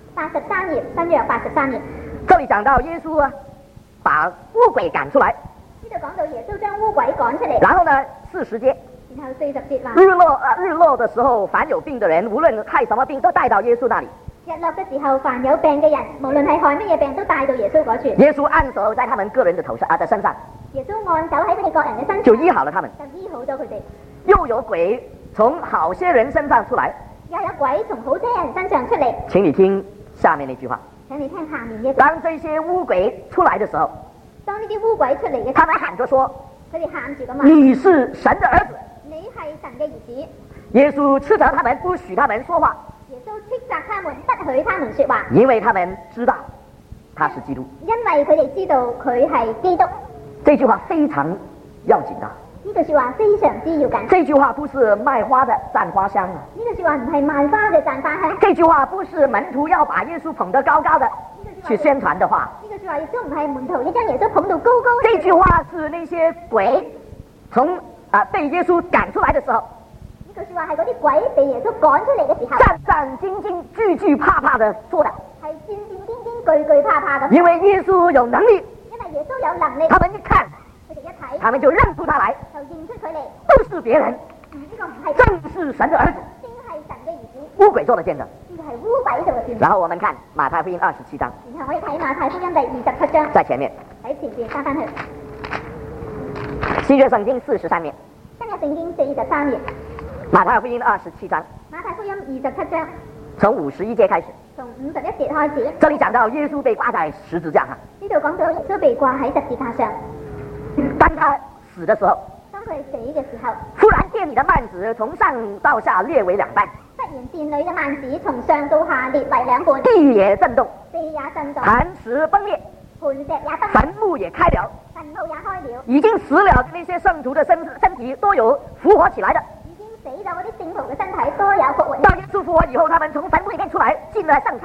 B: 83頁，新約83頁。
A: 這裡講到耶穌啊，把污鬼趕出來。
B: 呢度講到耶穌將污鬼趕出嚟。
A: 然後呢，40節。
B: 然後40節話。
A: 日落的時候，凡有病的人，無論害什麼病，都帶到耶穌那裡。
B: 日落嘅時候，凡有病嘅人，無論係害乜嘢病，都帶到耶穌嗰處。
A: 耶穌按手在他們個人的身上。
B: 耶穌按手喺佢哋個人嘅身上。
A: 就醫好了他們。
B: 就醫好咗佢哋。
A: 又有鬼從好些人身上出來。
B: 又有鬼從好些人身上出嚟。
A: 請你聽下面那句話。
B: 請你聽下面呢句。
A: 當這些污鬼出來的時候，
B: 當呢啲污鬼出嚟嘅時候，
A: 他們喊着說：
B: 佢哋喊住咁話：
A: 你是神的兒子。
B: 你係神嘅兒子。
A: 耶穌斥責他們，不許他們說話。
B: 耶穌斥責他們，不許他們說話。
A: 因為他們知道他是基督。
B: 因為佢哋知道佢係基督。
A: 這句話非常要緊的。
B: 呢句說話非常之要緊。
A: 這句話不是賣花的讚花香啊。
B: 呢句說話唔係賣花嘅讚花香。
A: 這句話不是門徒要把耶穌捧得高高的去宣傳的話。
B: 呢句說話亦都唔係門徒要將耶穌捧到高高。
A: 這句話是那些鬼從被耶穌趕出來的時候。
B: 呢句說話係嗰啲鬼被耶穌趕出嚟嘅時候。
A: 戰戰兢兢、懼懼怕怕的說的。
B: 係戰戰兢兢、懼懼怕怕的。
A: 因為耶穌有能力。
B: 因為耶穌有能力。
A: 他們一看。他們就認出他來，
B: 就認出佢嚟，
A: 都是別人，正是神的兒子，
B: 正係神嘅兒子。
A: 污鬼做的見證，
B: 呢個係污鬼做嘅見證。
A: 然後我們看馬太福音27章，
B: 然後我哋睇馬太福音第27章，
A: 在前面，
B: 喺前邊翻翻去。
A: 新約聖經43頁，
B: 新約聖經43頁，
A: 馬太福音27章，
B: 馬太福音27章，
A: 從51節開始，
B: 從51節開始。
A: 這裡講到耶穌被掛在十字架上，
B: 呢度講到耶穌被掛喺十字架上。
A: 當他死的時候，
B: 當佢死嘅時候，
A: 忽然殿裡的幔子從上到下裂為兩半，
B: 忽然殿裡嘅幔子從上到下裂為兩半，
A: 地也震動，
B: 地也震動，
A: 磐石崩裂，
B: 磐石也崩裂，
A: 墳墓也開了，
B: 墳墓也開了，
A: 已經死了的那些聖徒的身體都有復活起來的，
B: 已經死咗嗰啲聖徒嘅身體都有復活。
A: 當耶穌復活以後，他們從墳墓裡面出來，進了聖城。
B: 到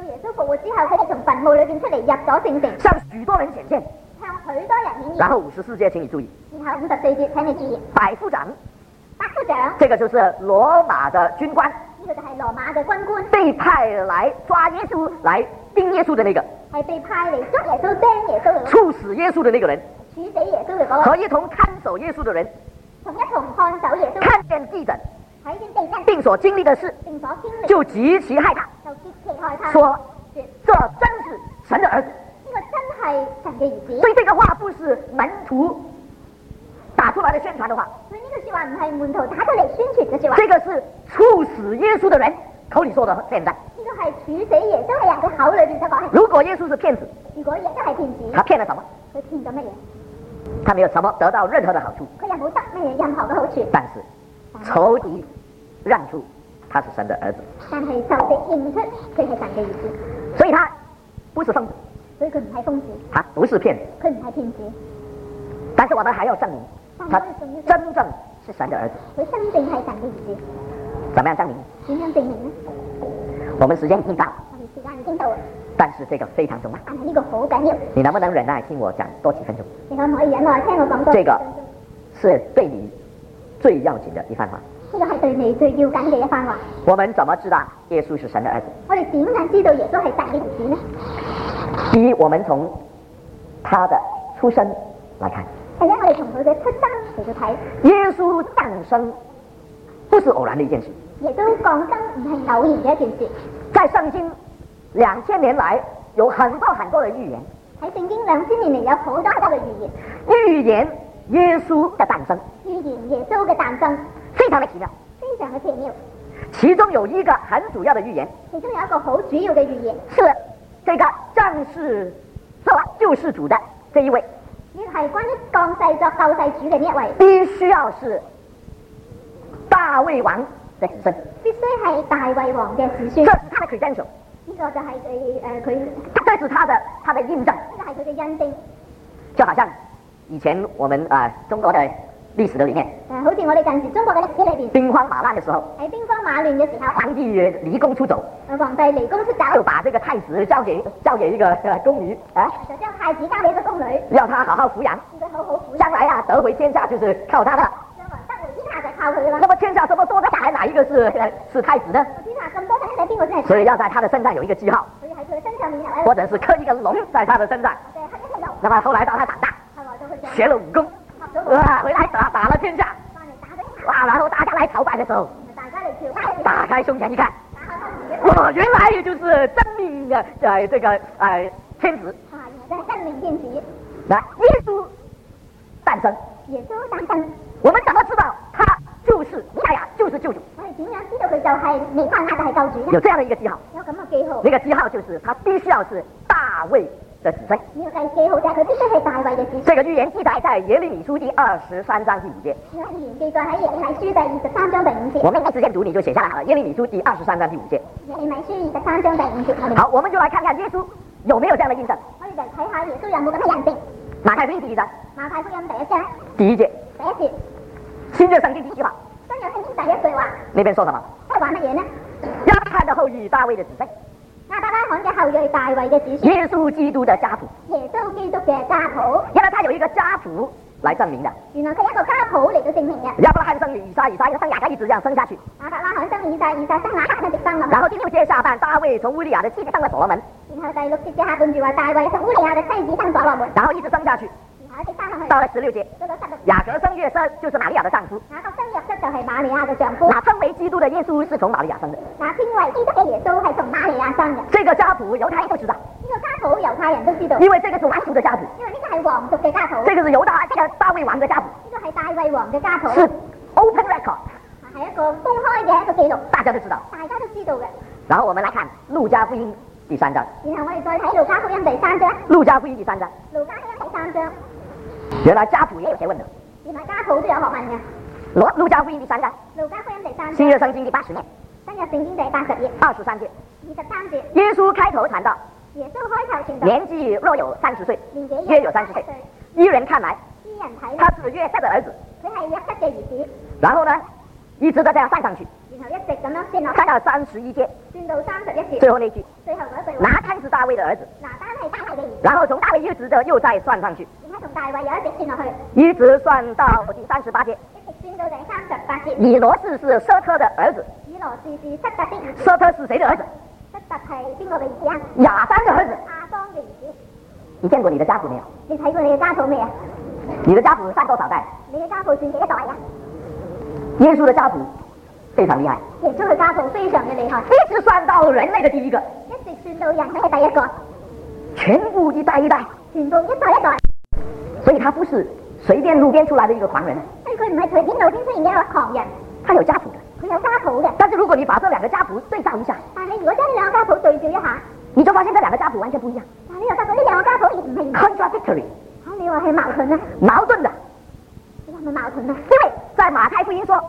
B: 到耶穌復活之後，佢哋從墳墓裏邊出嚟入咗聖城，
A: 向許多人顯現，
B: 向許多人顯現。
A: 然後54節請你注意，
B: 然後54節請你注意，
A: 百夫長，
B: 百夫長，
A: 這個就是羅馬的軍官，
B: 呢個就係羅馬嘅軍官，
A: 被派來抓耶穌、來釘耶穌的那個，
B: 係被派嚟捉耶穌、釘耶穌嘅，
A: 處死耶穌的那個人，
B: 處死耶穌嘅嗰個，
A: 和一同看守耶穌的人，
B: 同一同看守耶穌，
A: 看見地震，
B: 睇見地震，
A: 並所經歷的事，
B: 並所經歷，
A: 就極其害怕，
B: 就極其害怕，
A: 說這真是神的兒子。
B: 呢個真係神嘅兒子。
A: 所以這個話不是門徒打出來的宣傳的話，
B: 所以呢句說話唔係門徒打出嚟宣傳嘅說話，
A: 這個是處死耶穌的人口裏說的現在。
B: 呢個係處死耶穌嘅人嘅口裏邊所講。
A: 如果耶穌是騙子，
B: 如果耶穌係騙子，
A: 他騙了什麼？
B: 佢騙咗乜嘢？
A: 他沒有什麼得到任何的好處，
B: 佢又冇得乜嘢任何嘅好處。
A: 但是仇敵讓出他是神的兒子，
B: 但係仇敵認出佢係神嘅兒子，
A: 所以他不是瘋子，
B: 所以佢唔係瘋子，
A: 他不是騙子，
B: 佢唔係騙子。
A: 但是我們還要證明他真正是神的兒子。
B: 佢真正係神嘅兒子，
A: 怎麼樣證明？
B: 點樣證明呢？
A: 我們時間已經到，
B: 我哋時間已經到啦，
A: 但是這個非常重要。
B: 但係呢個好緊要。
A: 你能不能忍耐聽我講多幾分鐘？
B: 你可唔可以忍耐聽我講多
A: 這個是對你最要緊的一番話。
B: 呢個係對你最要緊嘅一番話。
A: 我們怎麼知道耶穌是神的兒子？
B: 我哋點樣知道耶穌係神嘅兒子呢？
A: 第一，我們從他的出生來看。
B: 第一，我哋從佢嘅出生嚟到睇。
A: 耶穌誕生不是偶然的一件事。
B: 耶穌降生唔係偶然嘅一件事。
A: 在聖經2000年來有很多很多的預言。
B: 喺聖經2000年嚟有好多好多嘅預言。
A: 預言耶穌的誕生。
B: 預言耶穌嘅誕生。
A: 非常的奇妙。
B: 非常嘅奇妙。
A: 其中有一個很主要的預言。
B: 其中有一個好主要嘅預言。
A: 是這個正是做救世主的這一位。
B: 呢個係關於降世作救世主嘅呢一位。
A: 必須要是大衛王的子孫。
B: 必須係大衛王嘅子孫。
A: 這是他的 credential。
B: 呢個就係佢
A: 這是他的印證。
B: 呢個係佢嘅印證。
A: 就好像以前我們中國的歷史的裏面，
B: 好似我哋近時中國嘅歷史裏邊，
A: 兵荒馬亂的時候，
B: 喺兵荒馬亂嘅時候，
A: 皇帝離宮出走，
B: 皇帝離宮出走，
A: 就把這個太子交給一個宮女啊，
B: 就將太子交俾一個宮女，
A: 要他好好撫養，
B: 讓佢好好撫養，
A: 將來得回天下就是靠他的。
B: 將來得回天下就靠佢啦。
A: 那麼天下這麼多的小孩，哪一個是太子呢？
B: 天下咁多仔仔，邊個真係？
A: 所以要在他的身上有一個記號，
B: 所以喺佢嘅身上面有，
A: 或者是刻一個龍在他的身上。
B: 刻一個龍。
A: 那麼後來到他長大，學了武功，回來打了天下，哇！然後大家來朝拜的時候，打開胸前一看，哇！原來也就是真命的這個天子。
B: 原來真命天子。
A: 那耶穌誕生。
B: 耶穌誕生。
A: 我們怎麼知道他就是彌賽亞，就是救主？
B: 我哋點樣知道佢就係彌賽亞，就係救主呢？
A: 有這樣的一個記號。
B: 有咁嘅記號。
A: 那個記號就是他必須要是大衛的子孫。
B: 呢個記號就係佢必須係大衛嘅子孫。
A: 這個預言記載在耶利米書第23章第5節。
B: 呢個預言記載喺耶利米書第23章第5節。
A: 我們沒時間讀，你就寫下來好了。耶利米書第23章第5節。
B: 耶利米書23章第5節。
A: 好，我們就來看看耶穌有沒有這樣的印證。
B: 我哋就睇下耶穌有冇咁嘅印證。
A: 馬太福音第1章。
B: 馬太福音第1章。
A: 第1節。
B: 第1節。
A: 新約聖經第一句話。
B: 新約聖經第一句話。
A: 那邊說什麼？
B: 即係話乜嘢呢？
A: 亞伯拉罕的後裔，大衛的子孫。
B: 亞伯拉罕嘅後裔，大衛嘅子孫。
A: 耶穌基督的家譜。
B: 耶穌基督嘅家譜。
A: 原來他有一個家譜來證明的。
B: 原來佢一個家譜嚟到證明嘅。
A: 亞伯拉罕生以撒，以撒生雅各，一直這樣生下去。
B: 亞伯拉罕生以撒，以撒生雅各，一直生落去。
A: 然後第6節下半，大衛從烏利亞的妻子生了所羅門。
B: 然後第6節嘅下半句話，大衛從烏利亞嘅妻子生所羅門。
A: 然後一直生下去。到了16節，雅各生約瑟，就是瑪利亞的丈夫。
B: 雅各生約瑟就係瑪利亞嘅丈夫。
A: 那稱為基督的耶穌是從瑪利亞生的。
B: 那稱為基督嘅耶穌係從瑪利亞生嘅。
A: 這個家譜猶太人都知道。
B: 呢個家譜猶太人都知道。
A: 因為這個是王族的家譜。
B: 因為呢個係王族嘅家譜。
A: 這個是大衛王的家譜。
B: 呢個係大衛王嘅家譜。
A: 是 open record。
B: 係一個公開嘅一個記錄。
A: 大家都知道。
B: 大家都知道嘅。
A: 然後我們來看路加福音第3章。
B: 然後我哋再睇路加福音第3章。
A: 路加福音第3章。
B: 路加福音第3章。
A: 原來家譜也有學問的。
B: 原來家譜都有學問嘅。
A: 路加福音第3章。
B: 路加福音第3章。
A: 新約聖經第80頁。
B: 新約聖經第80頁。
A: 23節。
B: 23節。
A: 耶穌開頭談到。
B: 耶穌開頭傳道。
A: 年紀若有30歲。
B: 年紀
A: 約有30歲。依人看來。
B: 依人睇來。
A: 他是約瑟的兒子。
B: 佢係約瑟嘅兒子。
A: 然後呢，
C: 一直都这样算上去，
B: 然後一直咁樣算落去，
C: 看到31節，
B: 算到31節，
C: 最後那句，
B: 最後嗰一句話，
C: 拿單是大衛的兒子，
B: 拿單係大衛嘅兒子，
C: 然後從大衛一直就又再算上去，
B: 然後從大衛又一直算落去，
C: 一直算到第38節，
B: 一直算到第38節。
C: 以羅士是瑟特的兒子，
B: 以羅士是瑟特的兒子，
C: 瑟特是誰的兒子？
B: 瑟特係邊個嘅兒子啊？
C: 亞當的兒子。
B: 亞當嘅兒子。
C: 你見過你的家譜沒有？
B: 你睇過你嘅家譜未啊？
C: 你的家譜算多少代？
B: 你嘅家譜算幾多代啊？
C: 耶穌的家譜非常厲害，
B: 耶穌嘅家譜非常嘅厲害，
C: 一直算到人類的第一個，
B: 一直算到人類嘅第一個，
C: 全部一代一代，
B: 全部一代一代。
C: 所以他不是隨便路邊出來的一個狂人，
B: 所以佢唔係隨便路邊出現嘅一個狂人，
C: 他有家譜的，
B: 佢有家譜嘅。
C: 但是如果你把這兩個家譜對照一下，
B: 但係你如果將呢兩個家譜對照一下，
C: 你就發現這兩個家譜完全不一樣。
B: 但係你又發覺呢兩個家譜亦唔係
C: contradictory，
B: 你話係矛盾啊？
C: 矛盾的。
B: 你話係咪矛盾啊？
C: 因為在馬太福音說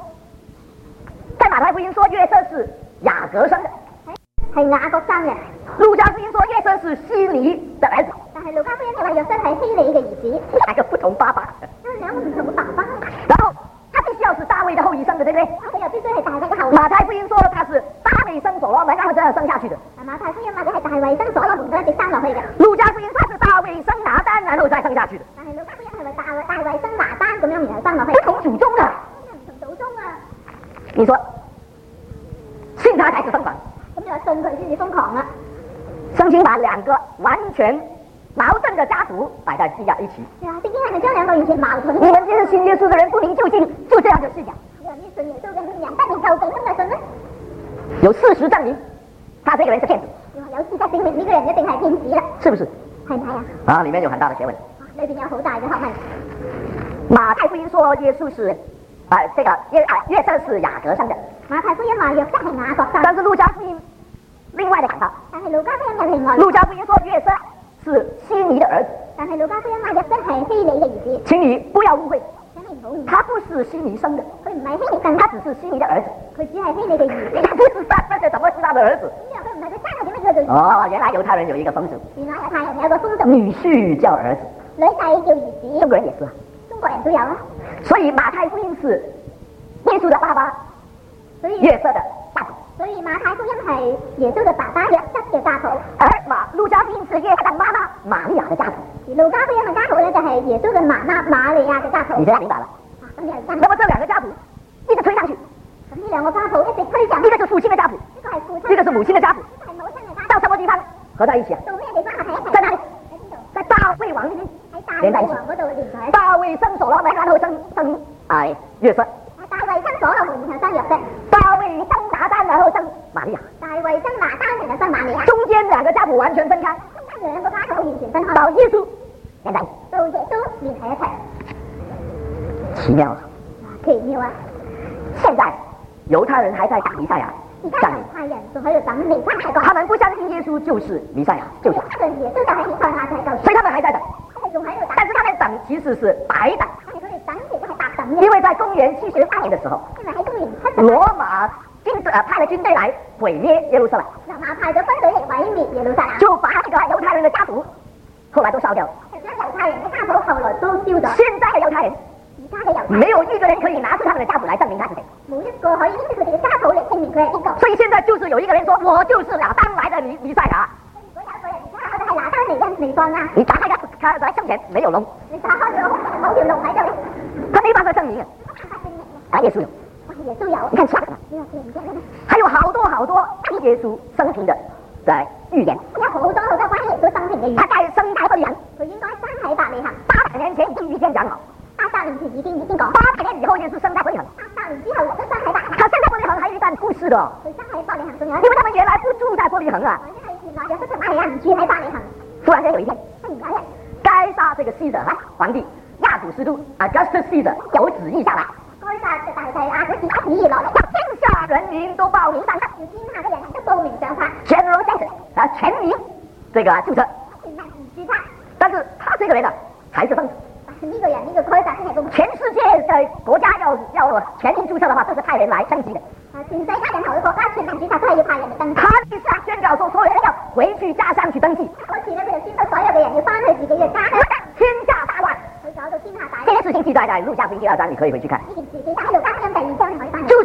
C: 約瑟是雅各生的，
B: 係雅各生嘅。
C: 路加福音說約瑟是希尼的兒子，
B: 但係路加福音就話約瑟係希利嘅兒子，
C: 兩個不同爸爸，
B: 因為兩個唔同嘅爸爸。
C: 然後他必須要是大衛的後裔生的，對不對？
B: 佢又必須係大衛嘅後裔。
C: 馬太福音說他是大衛生所羅門，然後這樣生下去的。
B: 馬太福音話佢係大衛生所羅門一直生落去嘅。
C: 路加福音他是大衛生拿單，然後再生下去的。
B: 但係路加福音係咪大衛生拿單咁樣然後生落去？
C: 不同祖宗啊！
B: 唔同祖宗啊！
C: 你說信他才是瘋狂，
B: 咁你話信佢先至瘋狂啦。
C: 聖經把兩個完全矛盾的家譜擺在一起。
B: 聖經係咪將兩個完全矛盾？
C: 你們這些信耶穌的人不明究竟，就這樣就信講。
B: 你話啲信耶穌嘅人不明究竟咁就信咧？
C: 有事實證明，他這個人是騙子。
B: 你話有事實證明呢個人一定係騙子啦，
C: 是不是？
B: 係唔係啊？
C: 啊，裡面有很大的學問。
B: 裏邊有好大嘅學問。
C: 馬太福音說耶穌是約瑟是雅各生的。
B: 馬太福音話約瑟係雅各生，
C: 但是路加福音另外的講法。
B: 但係路加福音有另外。
C: 路加福音說約瑟是希尼的兒子，
B: 但係路加福音話約瑟係希利嘅兒子。
C: 請你不要誤會，
B: 請你唔好誤會，
C: 他不是希尼生的，
B: 佢唔係希利生，
C: 他只是希尼的兒子，
B: 佢只係希利嘅兒子。
C: 他不是他，那怎麼是他的兒子？
B: 咁佢唔係佢生嘅，點解叫做？
C: 哦，原來猶太人有一個風俗，
B: 原來猶太人有個風俗，
C: 女婿叫兒子，
B: 女婿叫兒子。
C: 中國人也是啊，
B: 中國人都有啊。
C: 所以馬太福音是耶穌的爸爸，
B: 所以
C: 約瑟的家譜。
B: 所以馬太福音係耶穌嘅爸爸約瑟嘅家譜，
C: 而路加福音是約瑟的媽媽瑪利亞的家譜。
B: 而路加福音嘅家譜咧就係耶穌嘅媽媽瑪利亞嘅家譜。
C: 你現在明白了？
B: 咁又真。
C: 那麼這兩個家譜一直推上去，
B: 咁呢兩個家譜一直推上，
C: 一個是父親的家譜，
B: 一個係父親，
C: 一個是母親的家譜，
B: 一個係母親嘅家譜。
C: 到什麼地方合在一起啊？
B: 到咩地方合喺一齊？
C: 在哪裡？
B: 喺邊度？
C: 在大衛王那邊。
B: 喺大衛王嗰度連在一齊。
C: 大衛生所羅門，然後生約瑟。
B: 大衛生所羅門，然後生約瑟。
C: 大衛生拿單，然後生瑪利亞。
B: 大衛生拿單，然後生瑪利亞。
C: 中間兩個家譜完全分開，
B: 中間兩個家譜完全分開。
C: 到耶穌連在一起，
B: 到耶穌連喺一齊。
C: 奇妙啊！
B: 奇妙啊！
C: 現在猶太人還在等彌賽亞降臨，
B: 猶太人仲喺度等彌賽亞降臨。
C: 他們不相信耶穌就是彌賽亞，就是。
B: 耶穌就係彌賽亞，就係救主。
C: 所以他們還在等。
B: 佢哋仲喺度等。
C: 但是他們等其實是白等。
B: 但係佢哋等其實係白等嘅。
C: 因為在公元78年的時候，
B: 因為喺公元70，
C: 羅馬派了軍隊來毀滅耶路撒冷。
B: 羅馬派咗軍隊嚟毀滅耶路撒冷，
C: 就把這個猶太人的家譜後來都燒掉了。
B: 將猶太人嘅家譜後來都燒咗。
C: 現在的猶太人，
B: 而家嘅猶太人
C: 沒有一個人可以拿出他們的家譜來證明他是誰。
B: 冇一個可以拎出佢哋嘅家譜嚟證明佢係邊個。
C: 所以現在就是有一個人說，我就是亞當來的彌賽亞。
B: 如果有一個人而家我哋係拿單嚟嘅彌賽亞，
C: 你打開他來生前沒有龍，
B: 你打開咗冇條龍喺度，
C: 他沒辦法證明啊。耶穌有，
B: 耶穌有，
C: 你看下個，還有好多好多耶穌生平的預言。
B: 有好多好多關於耶穌生平嘅預言。
C: 他在生喺伯利恆，
B: 佢應該生喺伯利恆。
C: 800年前已經預先講好。
B: 800年前已經講。
C: 800年以後耶穌生在伯利恆。
B: 800年之後耶穌生喺伯利恆。
C: 他生在伯利恆還有一段故事的。
B: 佢生喺伯利恆仲有，
C: 因為他們原來不住在伯利恆啊。
B: 原來耶穌同瑪利亞唔住喺伯利恆。
C: 突然間有一天，
B: 突然間
C: 該撒這個西德皇帝亞古斯都 Augustus Caesar 有旨意下來。
B: 該撒就係亞古斯都旨意落嚟，
C: 要天下人民都報名上冊，
B: 要天下嘅人民都報名上冊。
C: General Census 全民這個註冊。
B: 全民註冊。
C: 但是他這個人呢，還是瘋子。
B: 呢個人呢個該撒真係瘋子。
C: 全世界的國家要全民註冊的話，都是派人來登記的。
B: 全世界任何嘅國家全民註冊都係要派人嚟登記。
C: 他一下宣告說，所有人要回去家鄉去登記。
B: 嗰次呢，佢就宣布所有嘅人要翻去自己嘅家鄉。
C: 天下大亂。
B: 佢搞到天下大亂。
C: 這件事情記載在路加福音第2章，你可以回去看。
B: 呢件事記載喺路加福音第2章，你可以翻去。
C: 就是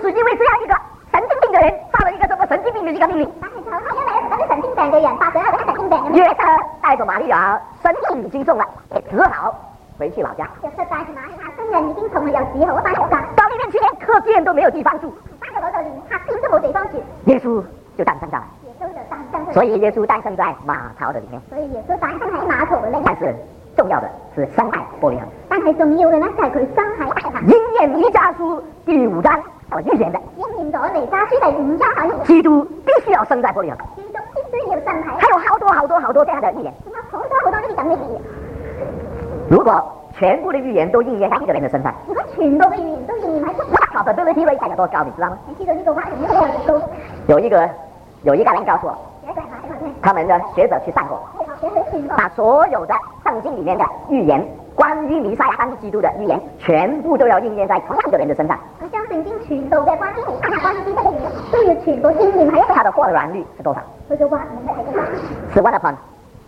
C: 就是因为这样一个神经病的人发了一个这么神经病的一个命令。约瑟带着玛利亚，生命已经重了，也只好回去老家。到那边去连客店都没有地方住，耶稣就誕生了。所以耶穌誕生在馬槽的裡面。但是重要的是生在伯利恆。應驗彌迦書第5章所預言的。基督必須要生在伯利恆。還有好多這樣的預言。如果全部的預言都應驗在一個人的身上，probability rate有多高？你知道嗎？有一個人告訴我，他們的學者去算過，把所有的聖經裡面的預言，關於彌賽亞當基督的預言，全部都要應驗在同樣一個人的身上。他的或然率是多少？是1 upon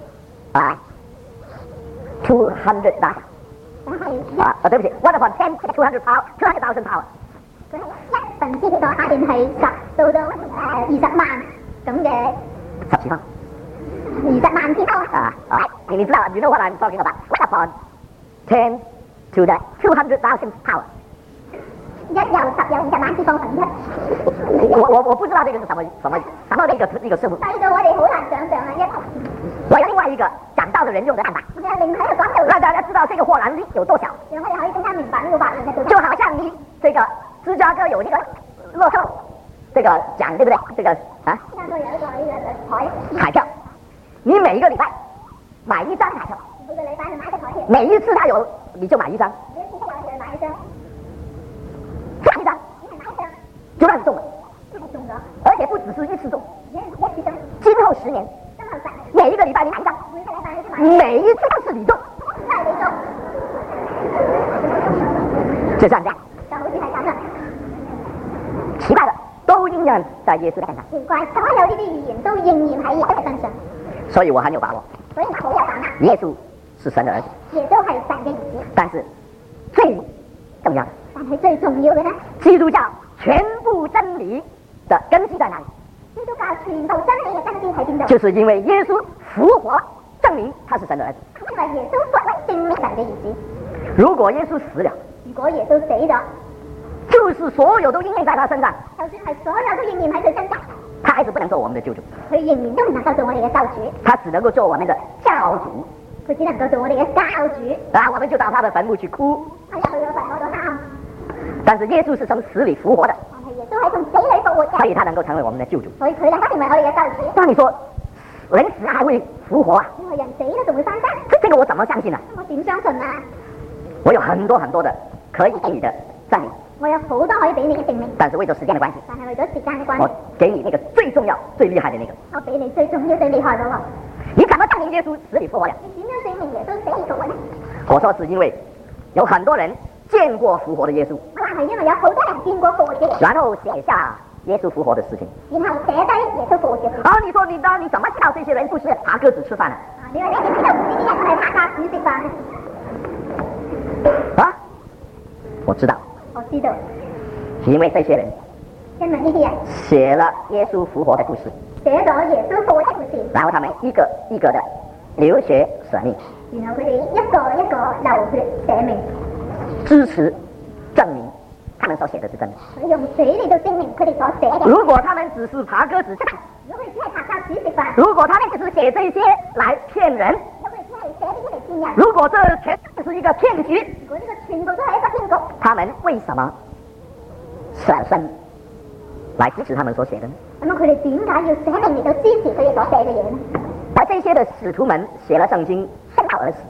C: 200 大。對不起，1 upon 10 200,000 power。17方。你知道 you know what I'm talking about? 1 upon 10 to the 200,000 power。我不知道這個是什麼的一個數目。我有另外一個講道的人用的看法，讓大家知道這個或然率有多小。就好像你這個芝加哥有那個樂透這個獎，對不對？這個彩票，你每一個禮拜買一張彩票，每一次它有你就買一張，這一張就讓你中了，而且不只是一次中，今後10年每一個禮拜你買一張，每一次都是你中，就像這樣。奇怪的都應驗在耶穌的身上。所以我很有把握。耶穌是神的兒子。但是最重要的呢？基督教全部真理的根基在哪裡？就是因為耶穌復活證明他是神的兒子。如果耶穌死了，就是所有都應驗在他身上，他還是不能做我們的救主，他只能夠做我們的教主，我們就到他的墳墓去哭。但是耶穌是從死裡復活的，所以他能夠成為我們的救主。那你說人死還會復活啊？這個我怎麼相信啊？我有很多的可以給你的證明。但是為咗時間的關係，我給你那個最重要、最厲害的那個。你怎麼證明耶穌死裡復活了？我說是因為有很多人見過復活的耶穌，然後寫下耶穌復活的事情。你說你怎麼知道這些人不是爬鴿子吃飯呢？我知道。因為這些人寫了耶穌復活的故事，然後他們一個一個的流血捨命，支持證明他們所寫的是真的。如果他們只是爬鴿子吃飯，如果他們只是寫這些來騙人，如果這全是一個騙局，他們為什麼捨身來支持他們所寫的呢？而這些的使徒們寫了聖經，生到而死。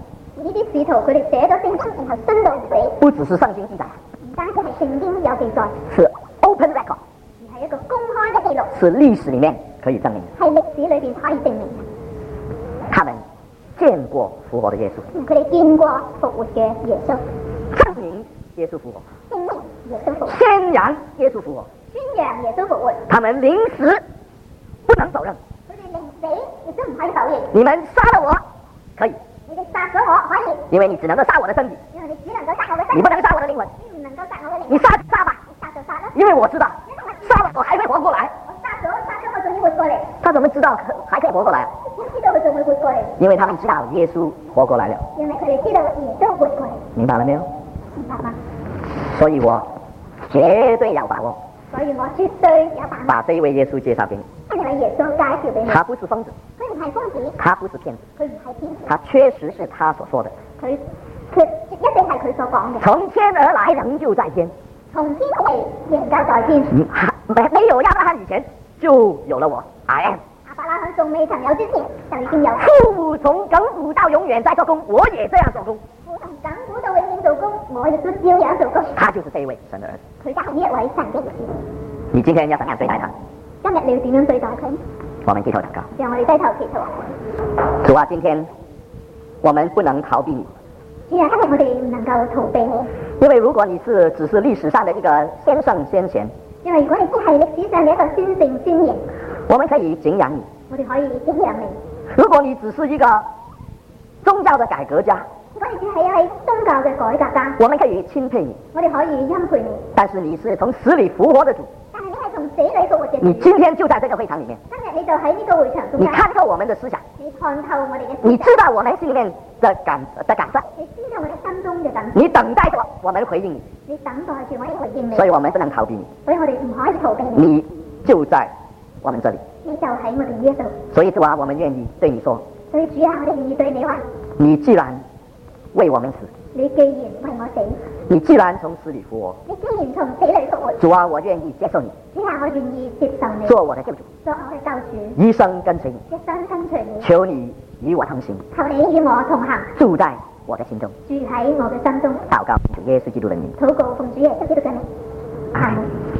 C: 不只是聖經記載，是 open record，是歷史裡面可以證明的。他們見過復活的耶穌，證明耶穌復活，宣揚耶穌復活，他們臨死不能否認。你們殺了我可以，因為你只能夠殺我的身體，你不能殺我的靈魂。你殺吧， 因为我知道杀了我还会活過來。
B: 殺咗我仲要活過嚟。
C: 他怎麼知道還可以活過來？
B: 知道佢仲會活過嚟。
C: 因為他們知道耶穌活過來了。
B: 因為佢哋知道耶穌活過嚟。
C: 明白了沒有？
B: 明白嗎？
C: 所以我絕對要把握。
B: 所以我絕對有把握。
C: 把這一位耶穌介紹給你。
B: 呢位耶穌介紹俾你。
C: 他不是瘋子。
B: 佢唔係瘋子。
C: 他不是騙子。
B: 佢唔係騙子。
C: 他確實是他所說的。
B: 佢一定係佢所講嘅。
C: 從天而來，仍舊在天。
B: 從天而嚟，仍舊在天。
C: 沒有亞伯拉罕以前，就有了我。I am。
B: 亞伯拉罕仲未曾有之前，就已經有。
C: 父從亙古到永遠在做工，我也這樣做工。
B: 父從亙古到永遠做工，我亦都照樣做工。
C: 他就是這一位神的兒子。
B: 佢就係呢一位神嘅兒子。
C: 你今天要怎樣對待他？
B: 今日你要點樣對待佢？
C: 我們低頭禱告。
B: 讓我哋低頭祈禱。
C: 主啊，今天我們不能逃避你。
B: 主啊，今日我哋唔能夠逃避你。
C: 因為如果你只是歷史上的一個先聖先賢，
B: 因為如果你只係歷史上嘅一個先聖先賢，
C: 我們可以敬仰你。
B: 我哋可以敬仰你。
C: 如果你只是一個宗教的改革家，
B: 如果你只係一位宗教嘅改革家，
C: 我們可以欽佩你。
B: 我哋可以欽佩你。
C: 但是你是從死裏復活的主。
B: 但係你係從死裏復活嘅主。
C: 你今天就在這個會場裡面。
B: 今日你就喺呢個會場中間。
C: 你看透我們的思想。
B: 你看透我哋嘅思想。
C: 你知道我們心裡面的感受。
B: 你知道我哋心中嘅感受。
C: 你等待着我們回應你。
B: 你等待住我哋回應你。
C: 所以我們不能逃避你。
B: 所以我哋唔可以逃避你。
C: 你就在我們這裡。
B: 你就喺我哋呢一度。
C: 所以主啊，我們願意對你說。
B: 所以主啊，我哋願意對你話。
C: 你既然為我們死。
B: 你既然為我死。
C: 你既然從死裡復活。
B: 你既然從死裡復活。
C: 主啊，我願意接受你。
B: 主啊，我願意接受你。
C: 做我的救主。
B: 做我嘅救主。
C: 一生跟隨你。
B: 一生跟隨你。
C: 求你與我同行。
B: 求你與我同行。
C: 住在我的心中。
B: 住喺我嘅心中。
C: 禱告主耶穌基督的名。
B: 禱告奉主耶穌基督嘅名。阿門。